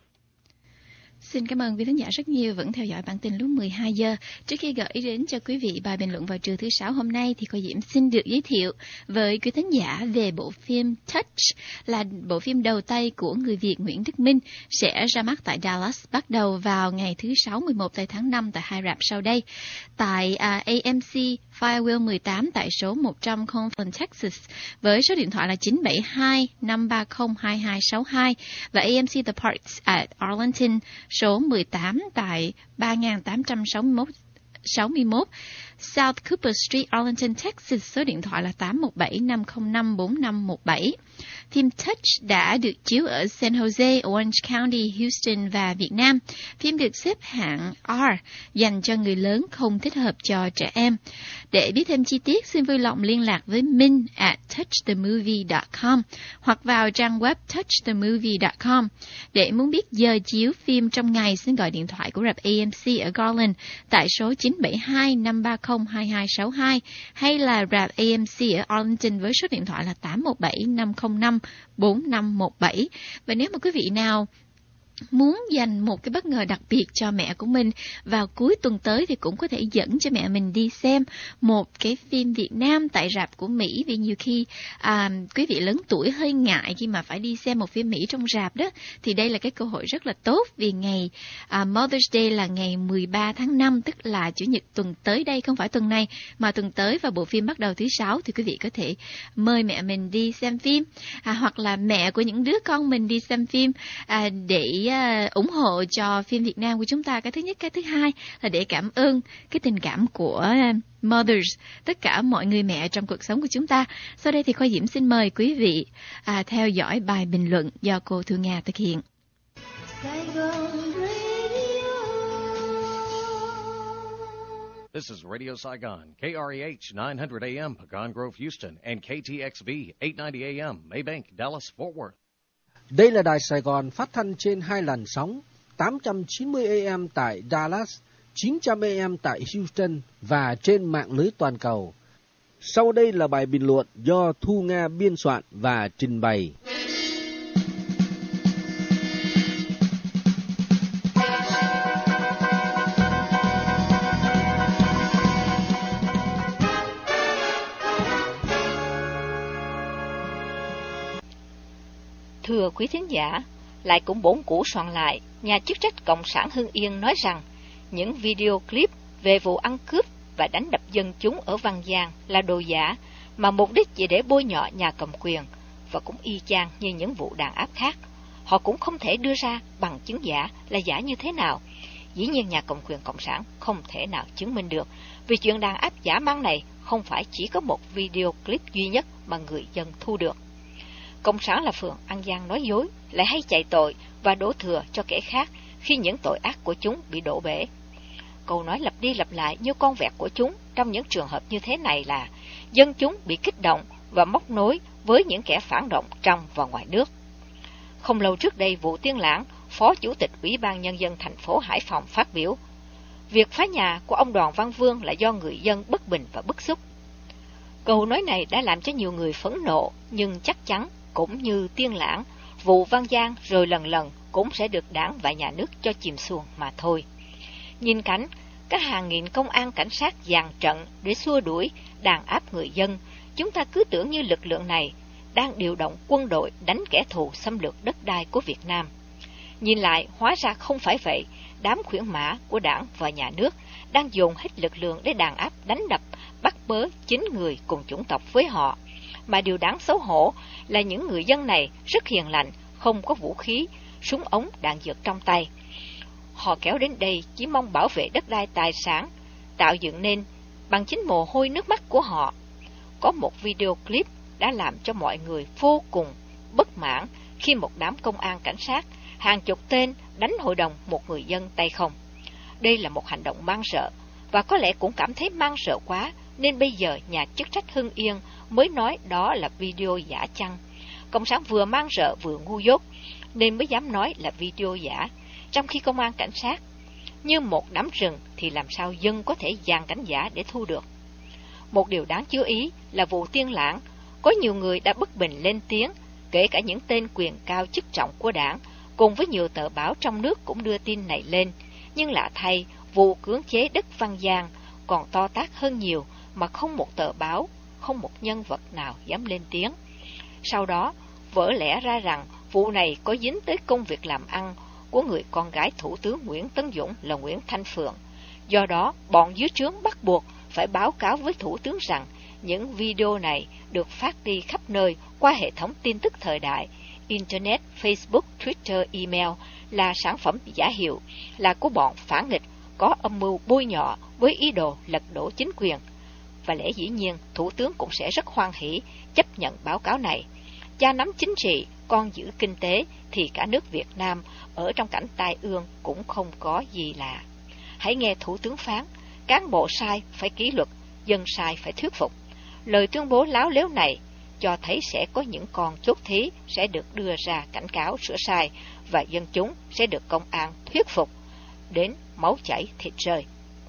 Xin cảm ơn quý thính giả rất nhiều vẫn theo dõi bản tin lúc mười hai giờ. Trước khi gửi đến cho quý vị bài bình luận vào trưa thứ sáu hôm nay thì cô Diễm xin được giới thiệu với quý thính giả về bộ phim Touch, là bộ phim đầu tay của người Việt Nguyễn Đức Minh, sẽ ra mắt tại Dallas bắt đầu vào ngày thứ sáu mười một tây tháng năm tại hai rạp sau đây. Tại uh, A M C Firewheel mười tám tại số một trăm Conklin, Texas với số điện thoại là chín bảy hai năm ba không hai hai sáu hai và A M C The Parks at Arlington số mười tám tại ba nghìn tám trăm sáu mươi mốt South Cooper Street, Arlington, Texas, số điện thoại là tám một bảy năm không năm bốn năm một bảy. Phim Touch đã được chiếu ở San Jose, Orange County, Houston và Việt Nam. Phim được xếp hạng R, dành cho người lớn, không thích hợp cho trẻ em. Để biết thêm chi tiết, xin vui lòng liên lạc với Minh at touch the movie dot com hoặc vào trang web touch the movie dot com. Để muốn biết giờ chiếu phim trong ngày, xin gọi điện thoại của rạp A M C ở Garland tại số chín bảy hai năm ba không hai hai sáu hai hay là rạp A M C ở Arlington với số điện thoại là tám một bảy năm không năm bốn năm một bảy. Và nếu mà quý vị nào muốn dành một cái bất ngờ đặc biệt cho mẹ của mình vào cuối tuần tới thì cũng có thể dẫn cho mẹ mình đi xem một cái phim Việt Nam tại rạp của Mỹ, vì nhiều khi à, quý vị lớn tuổi hơi ngại khi mà phải đi xem một phim Mỹ trong rạp đó, thì đây là cái cơ hội rất là tốt, vì ngày à, Mother's Day là ngày mười ba tháng năm, tức là Chủ nhật tuần tới đây, không phải tuần này mà tuần tới, và bộ phim bắt đầu thứ sáu, thì quý vị có thể mời mẹ mình đi xem phim, à, hoặc là mẹ của những đứa con mình đi xem phim à, để Uh, ủng hộ cho phim Việt Nam của chúng ta. Cái thứ nhất, cái thứ hai là để cảm ơn cái tình cảm của uh, mothers, tất cả mọi người mẹ trong cuộc sống của chúng ta. Sau đây thì Khoa Diễm xin mời quý vị uh, theo dõi bài bình luận do cô Thu Nga thực hiện. This is Radio Saigon, K R E H nine hundred A M, Pecan Grove, Houston, and K T X V eight ninety A M, Maybank, Dallas, Fort Worth. Đây là Đài Sài Gòn phát thanh trên hai làn sóng, tám trăm chín mươi A M tại Dallas, chín trăm A M tại Houston và trên mạng lưới toàn cầu. Sau đây là bài bình luận do Thu Nga biên soạn và trình bày. Thưa quý thính giả, lại cũng bốn củ soạn lại, nhà chức trách Cộng sản Hưng Yên nói rằng những video clip về vụ ăn cướp và đánh đập dân chúng ở Văn Giang là đồ giả, mà mục đích chỉ để bôi nhọ nhà cầm quyền, và cũng y chang như những vụ đàn áp khác. Họ cũng không thể đưa ra bằng chứng giả là giả như thế nào. Dĩ nhiên nhà cầm quyền Cộng sản không thể nào chứng minh được, vì chuyện đàn áp giả mang này không phải chỉ có một video clip duy nhất mà người dân thu được. Cộng sản là phường ăn gian nói dối, lại hay chạy tội và đổ thừa cho kẻ khác khi những tội ác của chúng bị đổ bể. Câu nói lặp đi lặp lại như con vẹt của chúng trong những trường hợp như thế này là dân chúng bị kích động và móc nối với những kẻ phản động trong và ngoài nước. Không lâu trước đây, Vũ Tiên Lãng, Phó Chủ tịch Ủy ban Nhân dân thành phố Hải Phòng phát biểu, việc phá nhà của ông Đoàn Văn Vương là do người dân bất bình và bức xúc. Câu nói này đã làm cho nhiều người phẫn nộ, nhưng chắc chắn cũng như Tiên Lãng, vụ Văn Giang rồi lần lần cũng sẽ được đảng và nhà nước cho chìm xuồng mà thôi. Nhìn cảnh các hàng nghìn công an cảnh sát dàn trận để xua đuổi, đàn áp người dân, chúng ta cứ tưởng như lực lượng này đang điều động quân đội đánh kẻ thù xâm lược đất đai của Việt Nam. Nhìn lại, hóa ra không phải vậy, đám khuyển mã của đảng và nhà nước đang dồn hết lực lượng để đàn áp, đánh đập, bắt bớ chính người cùng chủng tộc với họ. Mà điều đáng xấu hổ là những người dân này rất hiền lành, không có vũ khí, súng ống, đạn dược trong tay. Họ kéo đến đây chỉ mong bảo vệ đất đai tài sản, tạo dựng nên bằng chính mồ hôi nước mắt của họ. Có một video clip đã làm cho mọi người vô cùng bất mãn khi một đám công an cảnh sát, hàng chục tên đánh hội đồng một người dân tay không. Đây là một hành động mang sợ, và có lẽ cũng cảm thấy mang sợ quá, nên bây giờ nhà chức trách Hưng Yên mới nói đó là video giả chăng. Cộng sản vừa mang rợ vừa ngu dốt, nên mới dám nói là video giả, trong khi công an cảnh sát như một đám rừng thì làm sao dân có thể dàn cảnh giả để thu được. Một điều đáng chú ý là vụ Tiên Lãng, có nhiều người đã bất bình lên tiếng, kể cả những tên quyền cao chức trọng của đảng, cùng với nhiều tờ báo trong nước cũng đưa tin này lên. Nhưng lạ thay, vụ cưỡng chế đất Văn Giang còn to tát hơn nhiều mà không một tờ báo, không một nhân vật nào dám lên tiếng. Sau đó, vỡ lẽ ra rằng vụ này có dính tới công việc làm ăn của người con gái Thủ tướng Nguyễn Tấn Dũng là Nguyễn Thanh Phượng. Do đó, bọn dưới trướng bắt buộc phải báo cáo với Thủ tướng rằng những video này được phát đi khắp nơi qua hệ thống tin tức thời đại, Internet, Facebook, Twitter, email là sản phẩm giả hiệu, là của bọn phản nghịch, có âm mưu bôi nhọ với ý đồ lật đổ chính quyền. Và lẽ dĩ nhiên, Thủ tướng cũng sẽ rất hoan hỉ chấp nhận báo cáo này. Cha nắm chính trị, con giữ kinh tế, thì cả nước Việt Nam ở trong cảnh tai ương cũng không có gì lạ. Hãy nghe Thủ tướng phán, cán bộ sai phải kỷ luật, dân sai phải thuyết phục. Lời tuyên bố láo lếu này cho thấy sẽ có những con chốt thí sẽ được đưa ra cảnh cáo sửa sai, và dân chúng sẽ được công an thuyết phục đến máu chảy thịt rơi.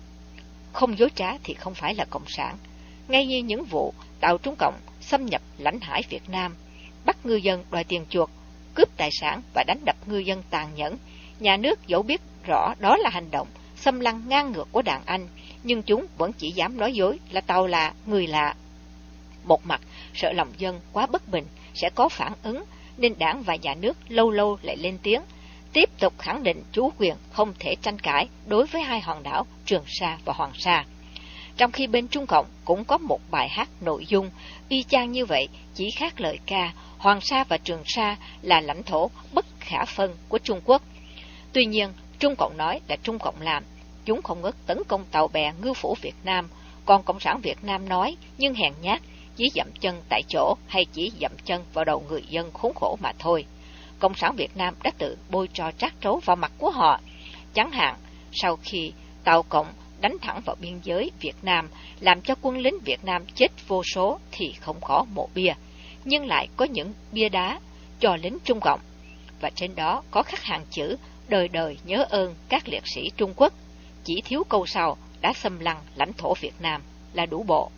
Không dối trá thì không phải là cộng sản. Ngay như những vụ tàu Trung Cộng xâm nhập lãnh hải Việt Nam, bắt ngư dân đòi tiền chuộc, cướp tài sản và đánh đập ngư dân tàn nhẫn, nhà nước dẫu biết rõ đó là hành động xâm lăng ngang ngược của đàn Anh, nhưng chúng vẫn chỉ dám nói dối là tàu lạ, người lạ. Một mặt, sợ lòng dân quá bất bình sẽ có phản ứng, nên đảng và nhà nước lâu lâu lại lên tiếng, tiếp tục khẳng định chủ quyền không thể tranh cãi đối với hai hòn đảo Trường Sa và Hoàng Sa. Trong khi bên Trung Cộng cũng có một bài hát nội dung y chang như vậy, chỉ khác lời ca, Hoàng Sa và Trường Sa là lãnh thổ bất khả phân của Trung Quốc. Tuy nhiên, Trung Cộng nói là Trung Cộng làm, chúng không ngớt tấn công tàu bè ngư phủ Việt Nam, còn Cộng sản Việt Nam nói, nhưng hèn nhát, chỉ dậm chân tại chỗ hay chỉ dậm chân vào đầu người dân khốn khổ mà thôi. Cộng sản Việt Nam đã tự bôi tro trát trấu vào mặt của họ. Chẳng hạn, sau khi tàu Cộng đánh thẳng vào biên giới Việt Nam, làm cho quân lính Việt Nam chết vô số thì không có mộ bia, nhưng lại có những bia đá cho lính Trung Cộng, và trên đó có khắc hàng chữ đời đời nhớ ơn các liệt sĩ Trung Quốc, chỉ thiếu câu sau đã xâm lăng lãnh thổ Việt Nam là đủ bộ.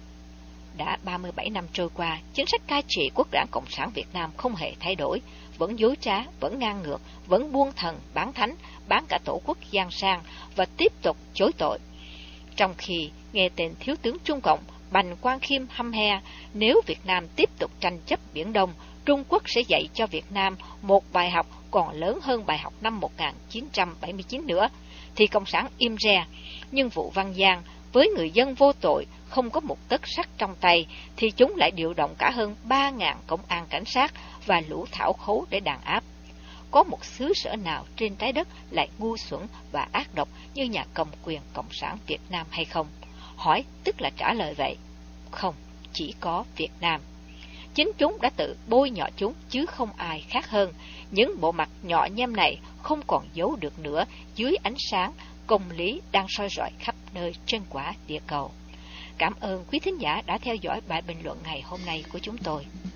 Đã ba mươi bảy năm trôi qua, chính sách cai trị quốc đảng Cộng sản Việt Nam không hề thay đổi, vẫn dối trá, vẫn ngang ngược, vẫn buông thần, bán thánh, bán cả tổ quốc gian sang và tiếp tục chối tội. Trong khi nghe tên thiếu tướng Trung Cộng Bành Quang Khiêm hăm he, nếu Việt Nam tiếp tục tranh chấp Biển Đông, Trung Quốc sẽ dạy cho Việt Nam một bài học còn lớn hơn bài học năm một nghìn chín trăm bảy mươi chín nữa, thì Cộng sản im re. Nhưng vụ Văn Giang, với người dân vô tội, không có một tấc sắt trong tay, thì chúng lại điều động cả hơn ba nghìn công an cảnh sát và lũ thảo khấu để đàn áp. Có một xứ sở nào trên trái đất lại ngu xuẩn và ác độc như nhà cầm quyền Cộng sản Việt Nam hay không? Hỏi tức là trả lời vậy. Không, chỉ có Việt Nam. Chính chúng đã tự bôi nhọ chúng chứ không ai khác hơn. Những bộ mặt nhọ nhem này không còn giấu được nữa dưới ánh sáng công lý đang soi rọi khắp nơi trên quả địa cầu. Cảm ơn quý thính giả đã theo dõi bài bình luận ngày hôm nay của chúng tôi.